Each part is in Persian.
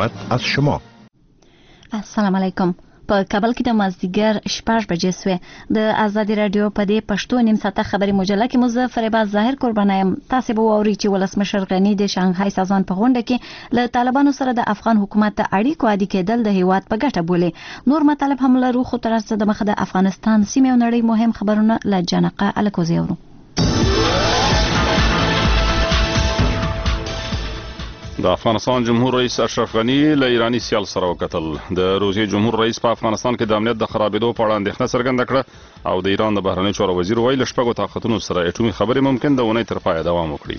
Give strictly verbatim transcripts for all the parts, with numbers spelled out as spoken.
دعوت از شما. السلام علیکم. په کابل کې د مازدیګر شپږ بجې سوې د آزادي رادیو په دې پښتو نیم ساعته خبري مجله کې مظفر عباس ظاهر قربانایم. تاسو به واوري چې ولسمشر غنی د شانګهای سازمان په غونډه کې له طالبانو سره د افغان حکومت اړیکو عادي کېدل د هیواد په ګټه بولي. نور مطالب هم لرو، خو تر څو د مخه د افغانستان سیمه او نړۍ مهم خبرونه له جنقه الکوزي اورو. د افغانستان جمهور رئیس اشرف غنی له ایرانی سیال سره وکتل. د روسیې جمهور رئیس په افغانستان کې د امنیت د خرابېدو په اړه اندېښنه څرګنده کړه او د ایران د بهرنی چارو وزیر ویل شپږو طاقتونو سره اټومي خبرې ممکن د اونۍ تر پایه دوام وکړي.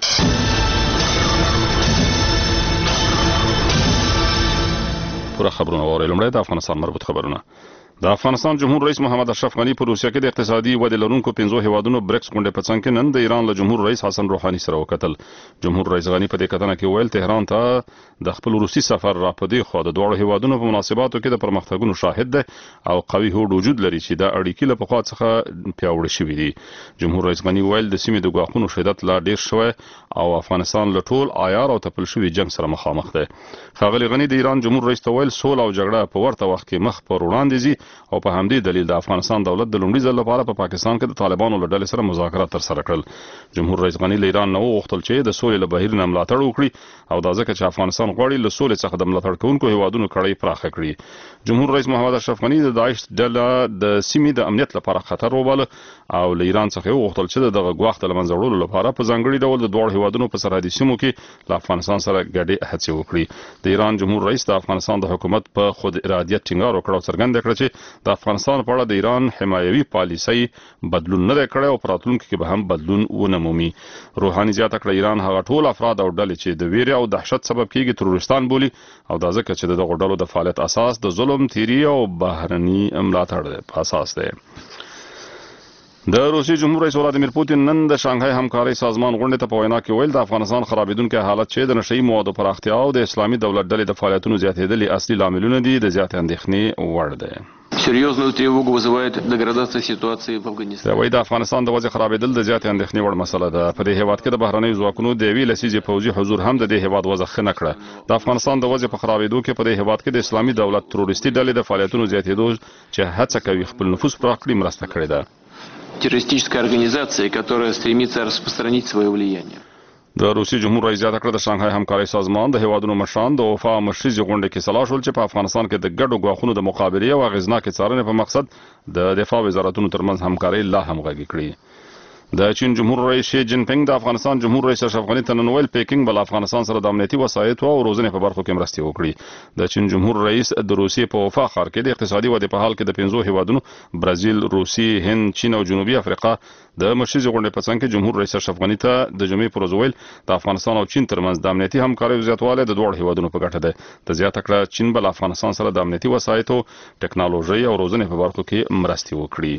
پوره خبرونه واورئ. لومړی د افغانستان مربوط خبرونه. د افغانستان جمهور رئیس محمد اشرف غنی په روسیه کې د اقتصادي ودې لرونکو پنځو هیوادونو بریکس غونډې په څنګ کې نن د ایران له جمهور رئیس حسن روحاني سره وکتل. جمهور رئیس غنی په دې کتنه کې ویل تهران ته د خپل روسي سفر را پدې خو د دوه هیوادونو په مناسباتو کې د پرمختګونو شاهد ده او قوي هوډ وجود لري چې د اړیکې له پخوا څخه پیاوړې شوې دي. جمهور رئیس غنی ویل د سیمې د ګواښونو شدت لا ډیر شوی او افغانستان له ټول عیار او تپل شوی جنگ سره مخامخ ده. ښاغلي غنی د ایران جمهور رئیس ته ویل سول او جګړه په ورته وخت کې مخ پر وړاندې ځي او په همدې دلیل د افغانستان دولت د لومړي ځل لپاره په پا پاکستان کې د طالبانو له ډلې سره مذاکرات ترسره کړل. جمهور رئیس غنی له ایران نه وغوښتل چې د سولې له بهیر نه ملاتړ وکړي او دا ځکه چې افغانستان غواړي له سولې څخه د ملاتړ کوونکو هیوادونو کړۍ پراخه کړي. جمهور رئیس محمد اشرف غنی د داعش ډله د سیمې د امنیت لپاره خطر وباله او له ایران څخه وغوښتل چې دغه ګواښ د لمنځه وړلو لپاره په ځانګړي ډول د دوه هیوادونو په سرحدي سیمو کې له افغانستان سره ګډې هڅې وکړي. د ایران جمهور رئیس د افغانستان د حکومت په خود ارادیت ټینګار وکړ او څرګنده کړه چې د افغانستان په اړه د ایران حمایوي پالیسي بدلون نه کړي او پراتلونکو کې به هم بدلون ونه مومي. روحاني زیاته کړه ایران هغه ټول افراد او ډلې چې د ویره او دهشت سبب کیږي تروریستان بولي او دا ځکه چې دغه ډلو د فعالیت اساس د ظلم، تیری او بهرني ملاتړ په اساس دی. د روسیې جمهور رئیس ولادیمیر پوتین نن د شانګهای همکارۍ سازمان غونډې ته په وینا کې ویل د افغانستان خرابېدونکي حالت چې د نشئی موادو پراختیا او د اسلامي دولت ډلې د فعالیتونو زیاتېدل اصلي لاملونه دي د زیاتې اندېښنې وړ دی. Серьезную тревогу вызывает деградация ситуации в Афганистане. د وای د افغانستان د وضع خرابېدل د زیاتې اندېښنې وړ مسله ده. په دې هیواد کې د بهرنیو ځواکونو د یوې لسیزې پوځي حضور هم د دې هیواد وضع ښه نه کړه. د افغانستان د وضع په خرابېدو کې په دې هیواد کې د اسلامي دولت تروریستي ډلې د فعالیتونو زیاتېدو چې هڅه کوي خپل نفوذ پراخ کړي مرسته کړې ده. Террористическая организация, которая стремится распространить свое влияние. د روسي جمهور رئیس زیاته کړه د شانګهای همکارۍ سازمان د هیوادونو مشران د وفا مشرزي غونډې کې سلا شول چې په افغانستان کې د ګډو ګواښونو د مقابلې او اغیزناکې څارنې په مقصد د دفاع وزارتونو ترمنځ همکارۍ لا هم غږی کړي. د چین جمهور رئیس شي جین پینګ د افغانستان جمهور رئیس اشرف غنی ته نن ویل پیکینګ بل افغانستان سره د امنیتي وسایطو او روزنې په برخو کې مرستې وکړي. د چین جمهور رئیس د روسیې په وفا ښار کې د اقتصادي ودې په حال کې د پنځو هیوادونو برازیل، روسي، هند، چین او جنوبي افریقا د مشرزي غونډې په څنګ کې جمهور رئیس اشرف غنی ته د جمعې پر ورځ ویل د افغانستان او چین ترمنځ د امنیتي همکارۍ زیاتوالی د دوه هیوادونو په ګټه ده. د زیاته کړه چین بل افغانستان سره د امنیتي وسایطو، ټکنالوژي او روزنې په برخو کې مرستې وکړي.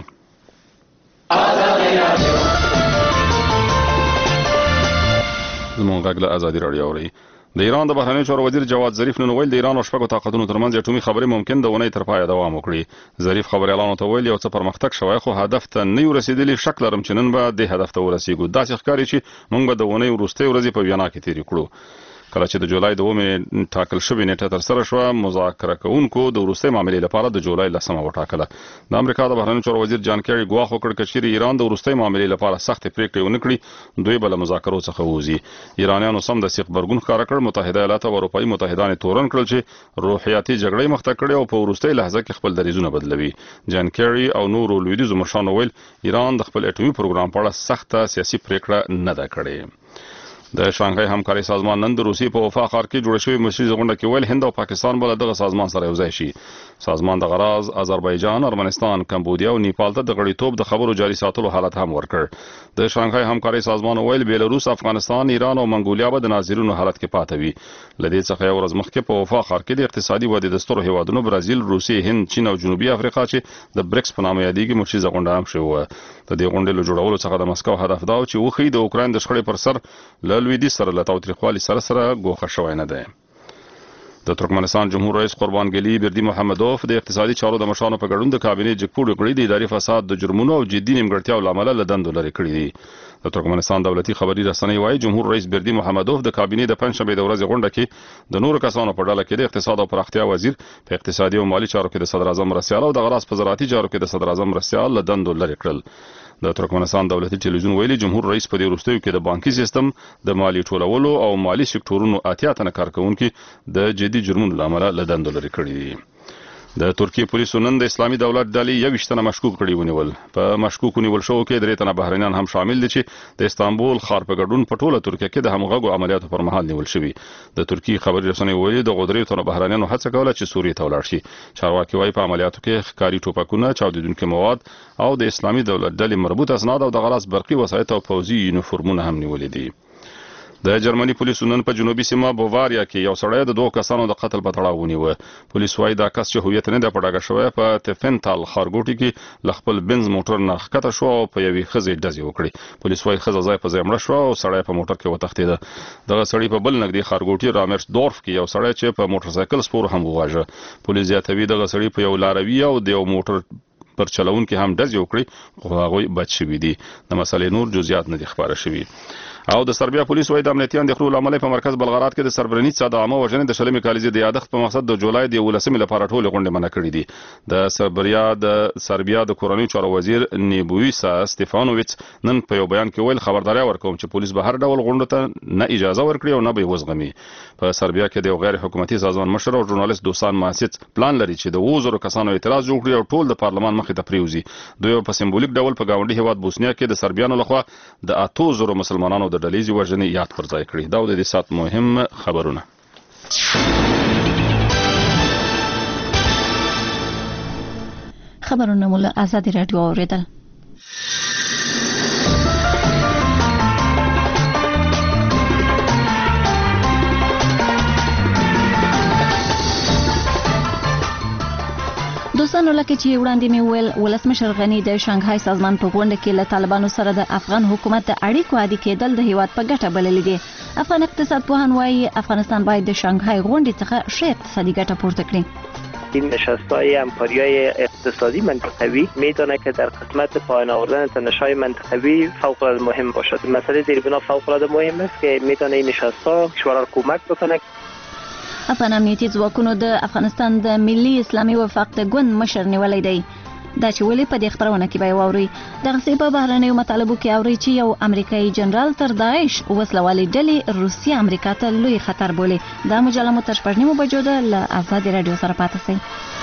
زموږ غږ له ازادي راډیو اوري. د ایران د بهرنیو چارو وزیر جواد ظریف نن ویل د ایران او شپږو طاقتونو ترمنځ اټومي خبرې ممکن د اونۍ تر پایه دوام وکړي. ظریف خبريالانو ته ویل یو څه پرمختګ شوی خو هدف ته نه ورسېدلی. شک لرم چې نن به د هدف ته ورسېږو. داسې ښکاري چې موږ به د اونۍ وروستۍ ورځې په وینا کې تیرې کړو. کله چې د جولای د اومې ټاکل شوې نیټه تر سره شوه مذاکره کوونکو د وروستۍ معاملې لپاره د جولای لسمه وټاکله. د امریکا د بهرنیو چارو وزیر جان کیری ګواښ وکړ که چیرې ایران د وروستۍ معاملې لپاره سختې پریکړې ونه کړي دوی به له مذاکرو څخه ووځي. ایرانیانو سمدستي غبرګون ښکاره کړ. متحده ایالات او اروپایي متحدان یې تورن کړل چې روحیاتي جګړې مخته کړې او په وروستۍ لحظه کې خپل دریځونه بدلوي. جان کیری او نورو لویدیځو مشرانو ویل ایران د خپل اټومي پروګرام په اړه سخته سیاسي پریکړه نه ده کړې. د شانګهای همکارۍ سازمان نن د روسیې په وفا ښار کې جوړ شوی مشرزي غونډه کې ویل هند او پاکستان به دغه سازمان سره یوځای شي. سازمان د غراز آذربایجان، ارمنستان، کمبودیا او نیپال ته د غړیتوب د خبرو جاري ساتلو حالت هم ورکړ. د شانګهای همکارۍ سازمان ویل بیلاروس، افغانستان، ایران او منګولیا به د ناظرینو حالت کې پاتې وي. لدې څخه یو ورځ مخکې په وفا ښار کې د اقتصادي ودې د سترو هیوادونو برازیل، روسیې، هند، چین او جنوبي افریقا چې د بریکس په نامه یادېږي مشرزي غونډه هم شوې وه. د دې غونډې له جوړولو څخه د مسکو هدف دا و چې وښیي د اوکراین د شخړې پر سر له لویدیځ سره له تاوتریخوالي سره سره ګوښه شوی نه دی. د ترکمنستان جمهور رئیس قربانګلی بردی محمدوف د اقتصادي چارو د مشرانو په ګډون د کابینې جګپوړ کړی د اداري فساد د جرمونو او جدي نیمګړتیاو لامل له دندو لري کړی دي. د ترکمنستان دولتي خبري رسنۍ وايي جمهور رئیس بردی محمدوف د کابینې د پنځشنبه د ورځې غونډه کې د نورو کسانو په ډله کې د اقتصاد او پراختیا وزیر، په اقتصادي او مالی چارو کې د صدر اعظم مرستیال او د غراس په زراعتي چارو کې د صدر اعظم مرستیال له دندو لري کړل. د ترکمنستان دولتي ټلویزیون ویلي جمهور رئیس په دې وروستیو کې د بانکي سیستم، د مالی ټولولو او مالی سکتورونو اتیا تنه کارکونکي د جدي جرمونو لامل له دندو لري کړي دي. د ترکیه پولیسو نن د اسلامي دولت ډلې یو ویشت تنه مشکوک کړي ونیول. په مشکوک ونیول شو کې درې تنه بهرنیان هم شامل دي چې د استانبول ښار په ګډون په ټوله ترکیه کې د همغږو عملیاتو پر مهال نیول شوي. د ترکیه خبري رسنۍ ویلي د غدرې تنه بهرنیانو هڅه کوله چې سوریې ته ولاړ شي. چارواکي وايي په عملیاتو کې ښکاري ټوپکونه، چاودیدونکي مواد او د اسلامي دولت ډلې مربوط اسناد او د غراس برقي وسایط او پوځي یونیفورمونه هم نیولې دي. د جرمني پولیسو نن په جنوبي سیمه بوواریا کې یو سړی د دوه کسانو د قتل په تړاو ونیو. پولیس وايي دا کس چې هویت نه دی په ډاګه شوی په تفنتال ښارګوټي کې له خپل بنز موټر نه ښکته شو او په یوې ښځې ډزې وکړې. پولیس وايي ښځه ځای په ځای مړه شوه او سړی په موټر کې وتښتېده. دغه سړي په بل نږدې ښارګوټي رامرسدورف کې یو سړی چې په موټرسایکل سپور هم وواژه. پولیس زیاتوي دغه سړي په یو لاروي او د یو موټر پر چلون کې هم ډزې وکړي خو هغوی بچ شوي دي. د مسلې نور جزئیات نه دي خبره شوي. او د سربیا پولیس وايي د امنیتي اندېښنو له امله په مرکز بلغراد کې د سربرنیتسا د عامه وژنې د شلمې کالیزې د یادښت په مقصد د جولای د یولسمې لپاره ټولې غونډې منع کړې دي. د سربیا د سربیا د کورنیو چارو وزیر نیبویسا ستيفانوویچ نن په یو بیان کې ویل خبرداري ورکوم چې پولیس به هر ډول غونډو ته نه اجازه ورکړي او نه به وزغمي. په سربیا کې د یو غیر حکومتي سازمان مشر او ژورنالیست دوسان ماسیت پلان لري چې د وزرو کسانو اعتراض جوړ کړي او ټول د پارلمان مخې ته پریوزي. دوی په سمبولیک ډول په گاونډي هیواد بوسنیا کې د سربیانو لخوا د اتو زرو مسلمانانو د ډلېزي وژنې یاد پر ځای کړی. دا د دې سات مهم خبرونه. خبرونه مول آزادی رادیو اوریدل. دوستانو لکه چې وړاندې مې ویل ولسمشر غنی د شانګهای سازمان په غونډه کې له طالبانو سره د افغان حکومت د اړیکو عادي کېدل د هیواد په ګټه بللې دي. افغان اقتصاد پوهان وايي افغانستان باید د شانګهای غونډې څخه ښه اقتصادي ګټه پورته کړي. این نشست‌های همکاری‌های اقتصادی منطقوی می‌داند که در قسمت پایان آوردن تنش‌های منطقوی فوق‌العاده مهم باشد. مسئله زیربنا فوق‌العاده مهم است که می‌تونه این نشست‌ها کشورها را کمک بکنه. افغان امنیتي ځواکونو د افغانستان د ملي اسلامي وفاق د ګوند مشر نیولې دی. دا چې ولې په دې خبرونه کې به واوري دغه سی په بهرنیو مطالبو کې اوري چې یو امریکایي جنرال تر داعش وسلوالې ډلې روسیه امریکا ته لوی خطر بولي. دا مجله مو تر شپږ نیمو بجو ده. له آزادي رادیو سره پاتې شئ.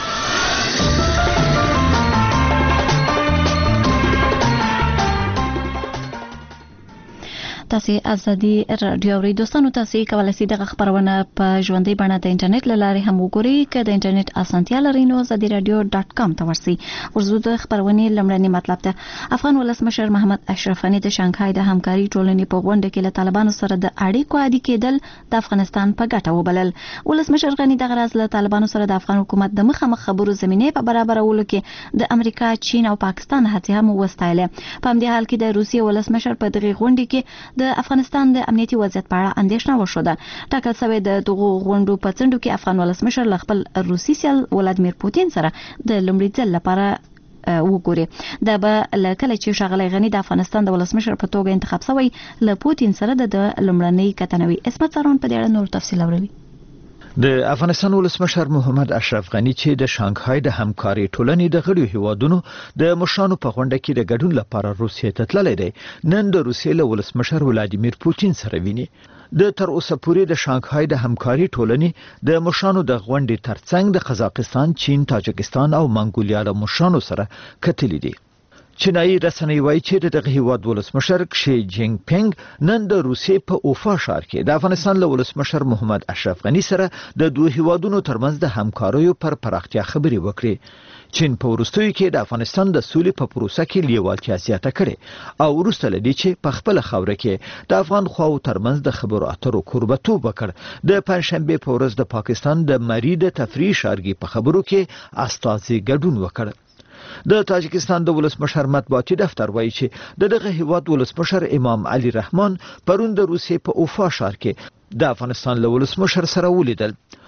تاسو ازادي رادیو ری دوستانو تاسو کولای شئ دغه خبرونه په ژوندۍ بڼه د انټرنیټ له لارې هم وګورئ. که د انټرنیټ اسانتیا لرئ نو ازادي رادیو ډاټ کام ته ورسئ. ورزو د خبرونې لمړنی مطلب ته افغان ولسمشر محمد اشرف غنی د شانګهای د همکاري ټولنې په غونډه کې له طالبانو سره د اړیکو عادي کېدل د افغانستان په ګټه وبلل. ولسمشر غنی د غرض له طالبانو سره د افغان حکومت د مخامخ خبرو زمينه په برابرولو کې د امریکا، چین او پاکستان هڅې هم وستایله. په همدې حال کې د روسیې ولسمشر په دغه غونډه کې د افغانستان د امنیتي وضعیت په اړه اندېښنه وشوده. ټاکل شوی د دغه غونډو په څنډو کې افغان ولسمشر له خپل روسي سیال ولادمیر پوتین سره د لومړي ځل لپاره وګوري. دا به لکه چې شغله غنی د افغانستان د ولسمشر په توګه انتخاب شوی له پوتین سره د لومړنۍ کتنوي اسمت سرون په ډېر نور تفصیل اوري. د افغانستان ولسمشر محمد اشرف غنی چې د شانګهای د همکاري ټولنې د غړو هیوادونو د مشرانو په غونډه کې د ګډون لپاره روسیې ته تللی دی، نن د روسیې له ولسمشر ولادیمیر پوتین سره ویني. د تر اوسه پورې د شانګهای د همکاري ټولنې د مشرانو د غونډې ترڅنګ د قزاقستان، چین، تاجکستان او منګولیا له مشرانو سره کتلي دي. چینایي رسنۍ وايي چې دغه هیواد ولسمشر کشي جینګ پینګ نن د روسیې په اوفا ښار کې د افغانستان له ولسمشر محمد اشرف غنی سره د دوه هیوادونو ترمنځ د همکاریو پر پراختیا خبرې وکړي. چین په وروستیو کې د افغانستان د سولې په پروسه کې لیوالتیا زیاته کړې او وروسته لدی چې په خپل خوره کې د افغان خواو ترمنځ د خبرو اترو کوربتوب وکړ. د پنځشنبه په ورځ د پاکستان د مری د تفریح شارګي په خبرو کې استازي ګډون وکړ. د تاجکستان د ولسمشر مطبوعاتي دفتر وایي چې دغه هیواد ولسمشر امام علي رحمان پرون د روسیې په اوفا ښار کې د افغانستان له ولسمشر سره ولیدل.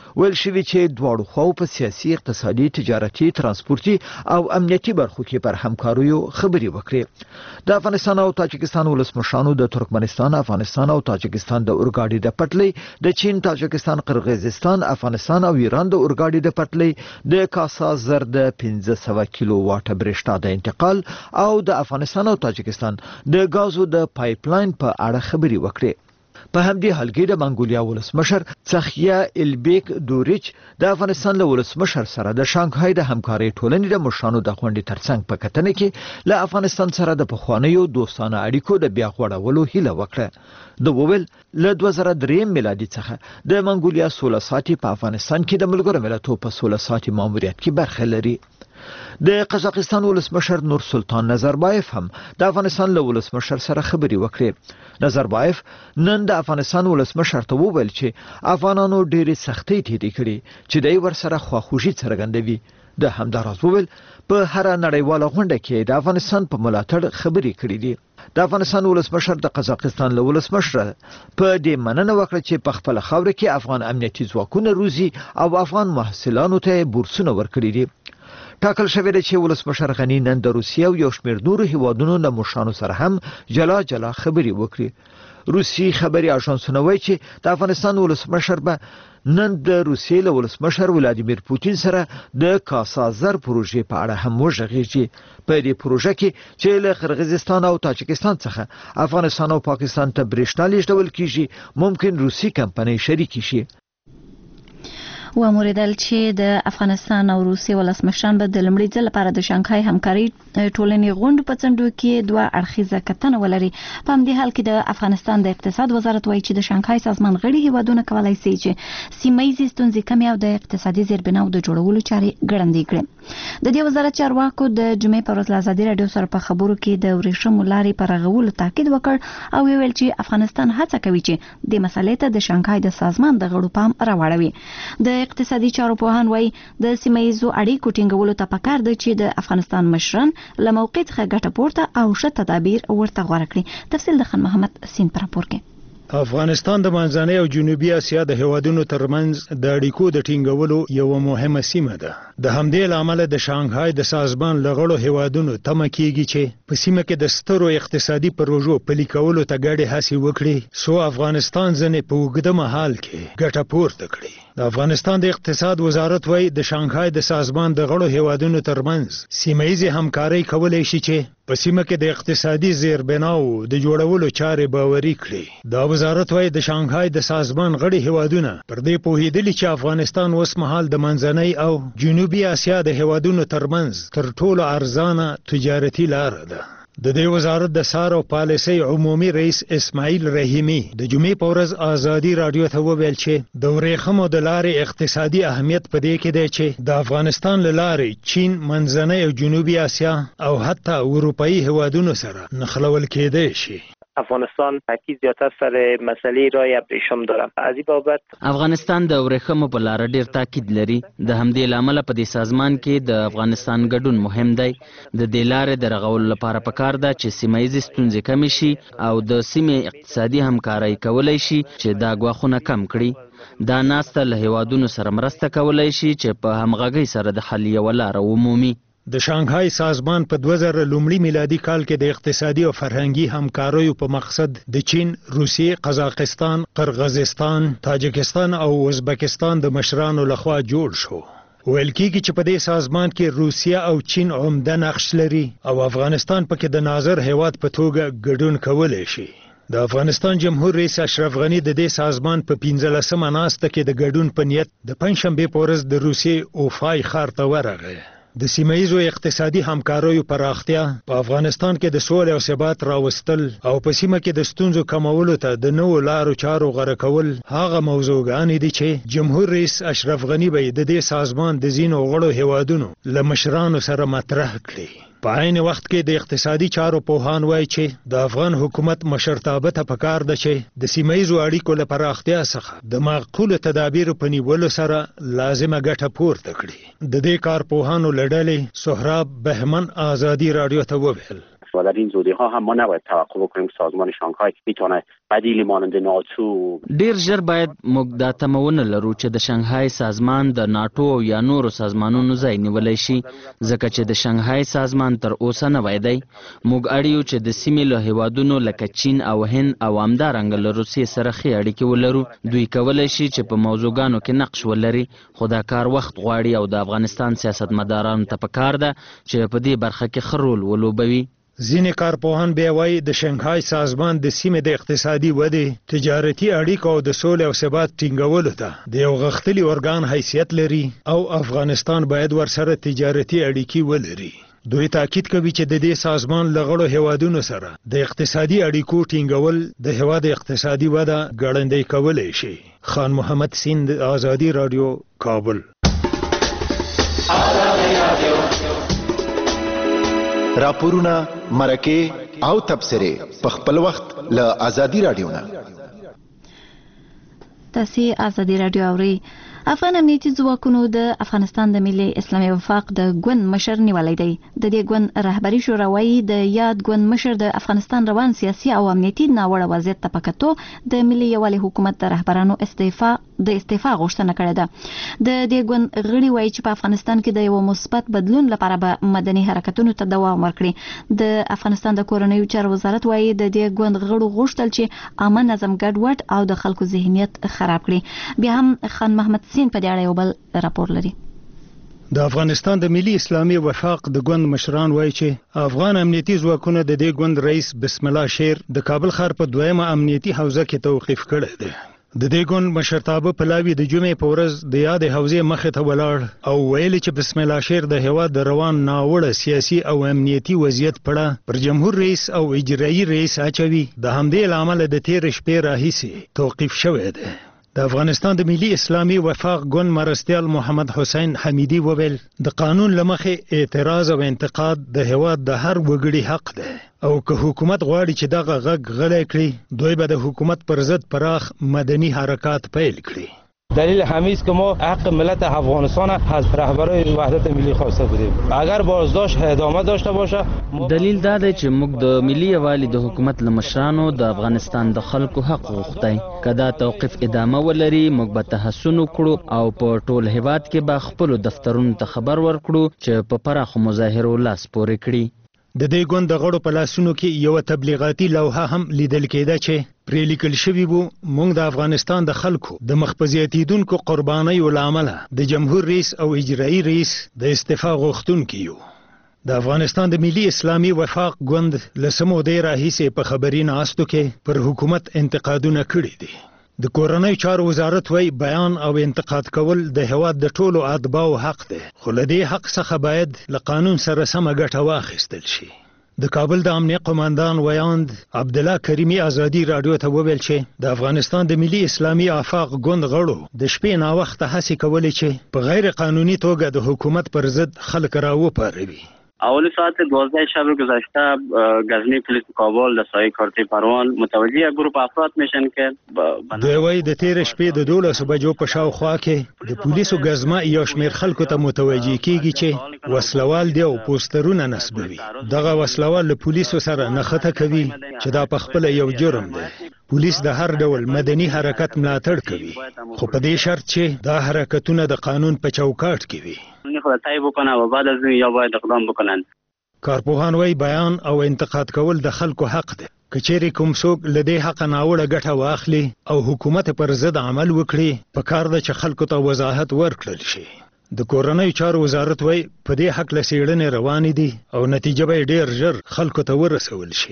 ویل شوی چې دواړو خواو په سیاسي، اقتصادي، تجارتي، ترانسپورتي او امنیتي برخو کې پر همکاریو خبرې وکړي. د افغانستان او تاجکستان ولسمشرانو د ترکمنستان، افغانستان او تاجکستان د اورګاډي د پټلۍ، د چین، تاجکستان، قرغیزستان، افغانستان او ایران د اورګاډي د پټلۍ، د کاسا زر د پنځه سوه کیلو واټه برېښنا د انتقال او د افغانستان او تاجکستان د غازو د پایپ لاین په اړه خبرې وکړي. په همدې حال کې د منګولیا ولسمشر څخیا البیک دوریچ د افغانستان له ولسمشر سره د شانګهای د همکارۍ ټولنې د مشرانو د غونډې ترڅنګ په کتنه کې له افغانستان سره د پخوانیو دوستانه اړیکو د بیا غوړولو هیله وکړه. د وویل له دوه زره درې میلادي څخه د منګولیا سوله ساتي په افغانستان کې د ملګرو ملتونو په سوله ساتي ماموریت کې برخه لري. د قزاقستان ولسمشر نور سلطان نظربایف هم د افغانستان له ولسمشر سره خبرې وکړې. نظربایف نن د افغانستان ولسمشر ته وویل چې افغانانو ډېرې سختۍ تېرې کړې چې دوی ورسره خواخوږي څرګندوي. د همداراز وویل په هر نړیواله غونډه کې د افغانستان په ملاتړ خبرې کړې دي. د افغانستان ولسمشر د قزاقستان له ولسمشر په دې مننه وکړه چې په خپل خاوره کې افغان امنیتي ځواکونه روزي او افغان محصلانو ته بورسونه ورکړي دي. ټاکل شوی دی چې ولسمشر غنی نن د روسیې او یو شمېر نورو هیوادونو له مشرانو سره هم جلا جلا خبرې وکړي. روسي خبري اژانسونه وایي چې د افغانستان ولسمشر به نن د روسیې له ولسمشر ولادیمیر پوتین سره د کاسا زر پروژې په اړه هم وغږیږي. په دې پروژه کې چې له قرغیزستان او تاجکستان څخه افغانستان او پاکستان ته برېښنا لیږدول کیږي، ممکن روسي کمپنۍ شریکې شي. و موریدل چې د افغانستان او روسیې ولسمشران به د لومړي ځل لپاره د شانګهای همکاري ټولنې غونډې په څنډو کې دوه اړخیزه کتنه ولري. په همدې حال کې د افغانستان د اقتصاد وزارت وایي چې د شانګهای سازمان غړي هیوادونه کولی شي چې سیمه ییزې ستونزې کمې او د اقتصادي زیربناو د جوړولو چارې ګړندۍ کړي. د دې وزارت چارواکو د جمعې په ورځ له ازادي راډیو سره په خبرو کې د ورېښمو لارې په رغولو تاکید وکړ او ویل چې افغانستان هڅه کوي چې د مسلې ته د شانګهای د سازمان د غړو پام راوړوي. د اقتصادي چارو پوهان وایي د سیمه ییزو اړیکو ټینګولو ته پکار دی چې د افغانستان مشران له موقع څخه ګټه پورته او ښه تدابیر ورته غوره کړي. تفصیل د خان محمد سین پر راپور کې. افغانستان د منځنۍ او جنوبي اسیا د هیوادونو ترمنځ د اړیکو د ټینګولو یو مهمه سیمه ده. د همدې لامل د شانګهای د سازمان لغړو هیوادونو تمه کیږي چې په سیمه کې د سترو اقتصادي پروژو پلي کولو ته ګډې هڅې وکړي څو افغانستان ځنې په اوږده مهال کې ګټه پورته کړي. د افغانستان د اقتصاد وزارت وایي د شانګهای د سازمان د غړو هیوادونو ترمنځ سیمه ییزې همکارۍ کولی شي چې په سیمه کې د اقتصادي زیربناو د جوړولو چارې باوري کړي. دا وزارت وایي د شانګهای د سازمان غړي هیوادونه پر دې پوهېدلي چې افغانستان اوس مهال د منځنۍ او جنوبي اسیا د هیوادونو ترمنځ تر ټولو ارزانه تجارتي لاره ده. د دې وزارت د سار او پالیسۍ عمومي رئیس اسماعیل رحیمی د جمعې په ورځ ازادي راډیو ته وویل چې د ورېښمو د لارې اقتصادي اهمیت په دې کې دی چې د افغانستان له لارې چین، منځنۍ او جنوبي اسیا او حتی اروپایي هیوادونو سره نښلول کېدی شي. افغانستان تاکید زیاتر سر مسئله رای ابریشم داره. از این بابت افغانستان د ورېښمو په لار ډیر تاکید لري. د همدې لامل په دې سازمان کې د افغانستان ګډون مهم دی. د دې لارې د رغولو لپاره پکار ده چې سیمه ییزې ستونزې کمې شي او د سیمې اقتصادي همکارۍ کولی شي چې دا ګواښونه کم کړي. دا ناسته له هیوادونو سره مرسته کولی شي چې په همغږۍ سره د حل یوه لاره ومومي. د شانګهای سازمان په دوه زره لومړي میلادي کال کې د اقتصادي او فرهنګي همکاریو په مقصد د چین، روسیې، قزاقستان، قرغیزستان، تاجکستان او ازبکستان د مشرانو لخوا جوړ شو. ویل کېږي چې په دې سازمان کې روسیه او چین عمده نقش لري او افغانستان پکې د ناظر هیواد په توګه ګډون کولی شي. د افغانستان جمهور رئیس اشرف غنی د دې سازمان په پنځلسمه ناسته کې د ګډون په نیت د پنجشنبې په ورځ د روسیې اوفای ښار ته ورغی. د سیمه ییزو اقتصادي همکاریو پراختیا په افغانستان کې د سولې او ثبات راوستل او په سیمه کې د ستونزو کمولو ته د نوو لارو چارو غوره کول هغه موضوعګانې دي چې جمهور رئیس اشرف غنی به د دې سازمان د ځینو غړو هیوادونو له مشرانو سره مطرح کړي. په عین وخت کې د اقتصادي چارو پوهان وایي چې د افغان حکومت مشرتابه ته پکار ده چې د سیمه ییزو اړیکو له پراختیا څخه د معقولو تدابیرو په نیولو سره لازمه ګټه پورته کړي. د دې کارپوهانو له ډلې سهراب بهمن ازادي راډیو ته وویل و در این زودی ها هم ما نباید توقع بکنیم که سازمان شانگهای میتونه بدیلی مانند ناتو. ډیر ژر باید موږ دا تمونه لرو چې د شانګهای سازمان د ناتو او یا نورو سازمانونو ځای نیولی شي، ځکه چې د شانګهای سازمان تر اوسه نه وای دی. موږ اړیو چې د سیمې له هیوادونو لکه چین او هند او همدارنګه له روسیې سره ښې اړیکې ولرو. دوی کولی شي چې په موضوعګانو کې نقش ولري، خو دا کار وخت غواړي او د افغانستان سیاستمدارانو ته پکار ده چې په دې برخه کې ښه رول ولوبوي. ځینې کارپوهان بیا وایي د شانګهای سازمان د سیمې د اقتصادي ودې، تجارتي اړیکو او د سولې او ثبات ټینګولو ته د یو غښتلي ارګان حیثیت لري او افغانستان باید ورسره تجارتي اړیکې ولري. دوی تاکید کوي چې د دې سازمان له غړو هیوادونو سره د اقتصادي اړیکو ټینګول د هیواد اقتصادي وده ګړندۍ کولی شي. خان محمد سیند، آزادي رادیو، کابل. راپورونه، مرکه او تبصره په خپل وخت له آزادي رادیو نه. تاسو آزادي رادیو اورئ. افغان امنیتي ځواکونو د افغانستان د ملي اسلامي وفاق د ګوند مشر نیولای دی. د دې ګوند رهبری شورا وایي د یاد ګوند مشر د افغانستان روان سیاسي او امنیتي ناوړه وضعیت ته پکتو د ملي یوالي حکومت د رهبرانو استعفا د استعفا غوښتنه کړې ده. د دې ګوند غړي وایي چې په افغانستان کې د یو مثبت بدلون لپاره به مدني حرکتونو ته دوام ورکړي. د افغانستان د کورنیو چارو وزارت وایي د دې ګوند غړو غوښتل چې عامه نظم ګډوډ او د خلکو ذهنیت خراب کړي. بیا هم خان محمد سین په دې اړه یو بل راپور لري. د افغانستان د ملي اسلامي وفاق د ګوند مشران وایي چې افغان امنیتي ځواکونه د دې ګوند رئیس بسم الله شیر د کابل ښار په دویمه امنیتي حوزه کې توقیف کړی دی. د دې ګوند مشرتابه پلاوی د جمعې په ورځ د یاد حوزې مخې ته ولاړ او ویل چې بسم الله شیر د هیواد د روان ناوړه سیاسي او امنیتي وضعیت پړه پر جمهور رئیس او اجرایي رئیس اچوي. د همدې لامل د تیر شپې راهیسې توقیف شوی دی. د افغانستان د ملي اسلامي وفاق ګوند مرستیال محمد حسین حمیدی وویل د قانون لمخې اعتراض او انتقاد د هیواد د هر وګړي حق دی او که حکومت غواړي چې دغه غږ غلی کړي، دوی به د حکومت پر ضد پراخ مدني حرکات پیل کړي. دلیل همین است که ما حق ملت افغانستان از رهبرای وحدت ملی خواسته بودیم. اگر بازداشت ادامه داشته باشه، دلیل دا دی چې موږ د ملي یوالي د حکومت لمشرانو د افغانستان د خلکو حق غوښتی. که دا توقیف ادامه ولري، موږ به تحسن وکړو او په ټول هیواد کې به خپلو دفترونو ته خبر ورکړو چې په پراخو مظاهرو لاس پورې کړي. د دې ګوند د غړو په لاسونو کې یو تبلیغاتي لوحه هم لیدل کېده چې پرې لیکل شوي وو موږ د افغانستان د خلکو د مخ په زیاتېدونکو قربانیو له امله د جمهور رئیس او اجرایي رئیس د استعفا غوښتونکي یو. د افغانستان د ملي اسلامي وفاق ګوند له څه مودې راهیسې په خبري ناستو کې پر حکومت انتقادونه کړي دي. د کورنیو چارو وزارت وایي بیان او انتقاد کول د هیواد د ټولو اتباعو حق دی، خو له دې حق څخه باید له قانون سره سمه ګټه واخیستل شي. د کابل د امنیه قوماندان ویاند عبدالله کریمي آزادي رادیو ته وویل چې د افغانستان د ملي اسلامي وفاق ګوند غړو د شپې ناوخته هڅې کولې چې په غیر قانوني توګه د حکومت پر ضد خلک راوپاروي. اول ساعت دوازده شب گذشته غزنی پلیس کابل د سایه کارتی پروان متوجه گروپ افراد میشن که دوی وایي د تیر شپې د دولسو بجو په شاوخوا کې د پولیسو ګزمه یو شمېر خلکو ته متوجه کیږي چې وسلوال دی او پوسټرونه نصبوي. دغه وسلوال له پولیسو سره نښته کوي چې دا په خپل یو جرم دی. پولیس د هر ډول مدني حرکت ملاتړ کوي، خو په دې شرط چې دا حرکتونه د قانون په چوکاټ کې وي. خدای بکنه و بعد از یا باید اقدام بکنن. کارپوهان وایي بیان او انتقاد کول د خلکو حق دی. که چیرې کوم څوک له دې حق ناوړه ګټه واخلي او حکومت پر ضد عمل وکړي، په کار ده چې خلکو ته وضاحت ورکړل شي. د کورنیو چارو وزارت وایي په دې حق له څېړنې روانې دي او نتیجه به ډېر ژر خلکو ته ورسول شي.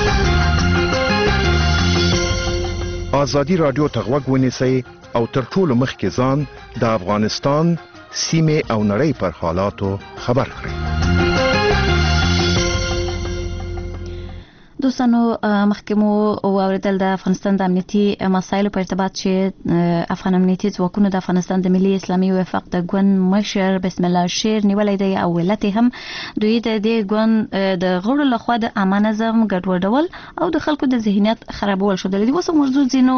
آزادي رادیو ته غوږ ونیسئ او تر ټولو مخکې ځان د افغانستان سیمې او نړۍ پر حالاتو خبر کړئ. دوستانو محکمو اوریدل د افغانستان د امنیتي مسایلو په ارتباط چې افغان امنیتي ځواکونو د افغانستان د ملي اسلامي وفاق د ګوند مشر بسم الله شیر نیولې دی او ولت هم دوی د دې ګوند د غړو لخوا د عامه نظم ګډوډول او د خلکو د ذهنیت خرابول شو. د دې وسو موضوع زینو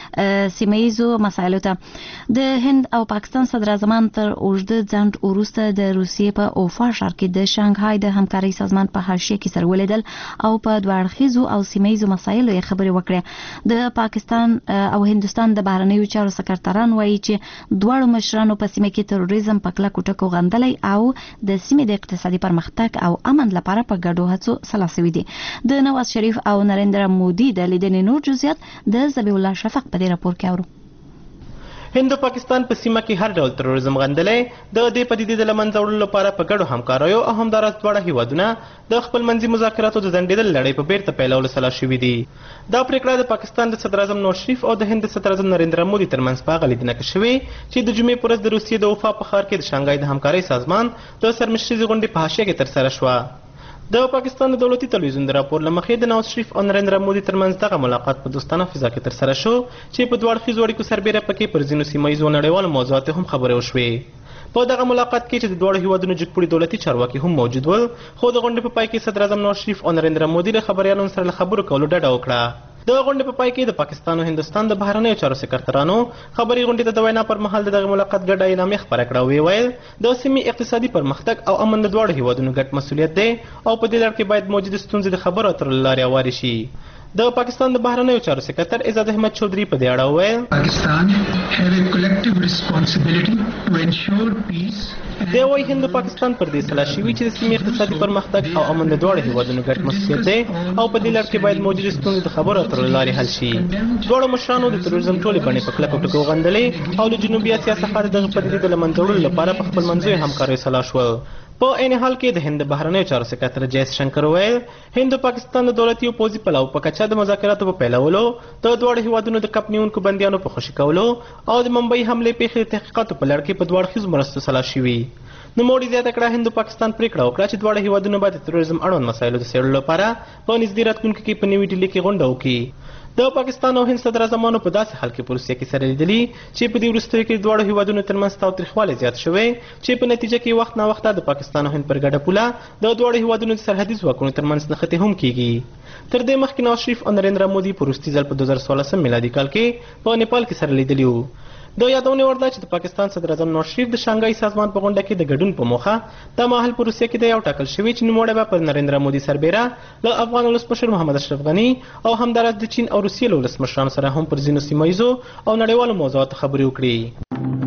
سیمایزو مسایلو ته د هند او پاکستان صدر اعظمان تر اوږده ځنډ وروسته د روسیې په اوفا ښار کې د شانګهای د همکارۍ سازمان په حاشیه کې سره ولیدل او په دوه اړخیزو او سیمایزو مسایلو یې خبرې وکړې. د پاکستان او هندستان د بهرنیو چارو سکرټران وایي چې دواړو مشرانو په سیمه کې تروریزم په کلکو ټکو غندلی او د سیمې د اقتصادي پرمختګ او امن لپاره په ګډو هڅو سلا شوي دي. د نواز شریف او نریندرا مودي د لیدنې نور جزئیات د ذبیح الله شفق په دې راپور کې اورو. هند او پاکستان په سیمه کې هر ډول تروریزم غندلې د دې پدیدې د لمنځه وړلو لپاره په ګډو همکاریو او همداراز دواړه هیوادونه د خپل منځي مذاکراتو د ځنډېدل لړۍ په بیرته پیلولو سلا شوي دي. دا پریکړه د پاکستان د صدر اعظم نواز شریف او د هند د صدر اعظم نریندرا مودي ترمنځ په هغه لیدنه کې شوې چې د جمعې په ورځ د روسیې د وفا په ښار کې د شانګهای د همکارۍ سازمان د سرمشریزې غونډې په حاشیه کې ترسره شوه. د پاکستان د دولتي تلویزیون د راپور له مخې د نواز شریف او نریندرا مودي ترمنځ دغه ملاقات په دوستانه فضا کې ترسره شو چې په دوه اړخیزو اړیکو سربیره پکې پر ځینو سیمایزو نړیوالو موضوعاتو هم خبرې وشوې. په دغه ملاقات کې چې د دواړو هیوادونو جګپوړي دولتي چارواکي هم موجود ول، خو د غونډې په پای کې صدر اعظم نواز شریف او نریندرا مودي له خبریالانو سره له خبرو کولو ډډه وکړه. د غونډې په پای کې د پاکستان او هندستان د بهرنیو چارو سکرټرانو خبري غونډې ته د وینا پر مهال دغه ملاقات ګډه اعلامیه خپره کړه او ویل د سیمې اقتصادي پرمختګ او امن د دواړو هیوادونو ګډ مسؤلیت دی او په دې لړ کې باید موجوده ستونزې د خبرو اترو له لارې هوارې شي. د پاکستان د بهرنیو چارو سکرټر اعزاز احمد چودھری په دې اړه وویل پاکستان have a collective responsibility to ensure peace. دی وايي هند او پاکستان پر دې سلا شوي چې د سیمې اقتصادي پرمختګ او امن د دواړو هیوادونو ګډ مسؤلیت دی او په دې لړ کې باید موجوده ستونزې د خبرو اترو له لارې حل شي. دواړو مشرانو د تروریزم ټولې بڼې په کلکو ټکو غندلې او د جنوبي اسیا څخه د دغه پدیدې د له منځه وړلو لپاره په خپل منځي همکاریو سلا شول. په عین حال کې د هند بهرنیو چارو سکرټر جیس شنکر ویل هند او پاکستان د دولتي او پوځي پلاو په کچه د مذاکراتو په پیلولو، د دواړو هیوادونو د کپ نیونکو بندیانو په خوشي کولو او د ممبئی حملې پیښې د تحقیقاتو په لړ کې په دواړو اړخیزو مرستو سلا شوي. نوموړي زیاته کړه هند او پاکستان پریکړه وکړه چې دواړه هیوادونه باید د تروریزم اړوند مسایلو د څېړلو لپاره په نږدې راتلونکي کې په نوې ډیلي کې غونډه وکړي. د پاکستان او هند صدر اعظمانو په داسې حال کې په روسیه کې سره لیدلي چې په دې وروستیو کې دواړو هیوادونو ترمنځ تاوتریخوالی زیات شوی چې په نتیجه کې وخت نا وخته د پاکستان او هند پر ګډه پوله د دواړو هیوادونو د سرحدي ځواکونو ترمنځ نښتې هم کیږي. تر دې مخکې نواز شریف او نریندرا مودي په وروستي ځل په دوه زره څوارلسم میلادي کال کې په نیپال کې سره لیدلي وو. د یادونې وړ ده چې د پاکستان صدر اعظم نواز شریف د شانګهای سازمان په غونډه کې د ګډون په موخه دا مهال په روسیه کې د یو ټاکل شوي چې نوموړی به پر نریندرا مودي سربیره له افغان ولسمشر محمد اشرف غني او همداراز د چین او روسیې له ولسمشرانو سره هم پر ځینو سیمه ییزو او نړیوالو موضوعاتو خبرې وکړي.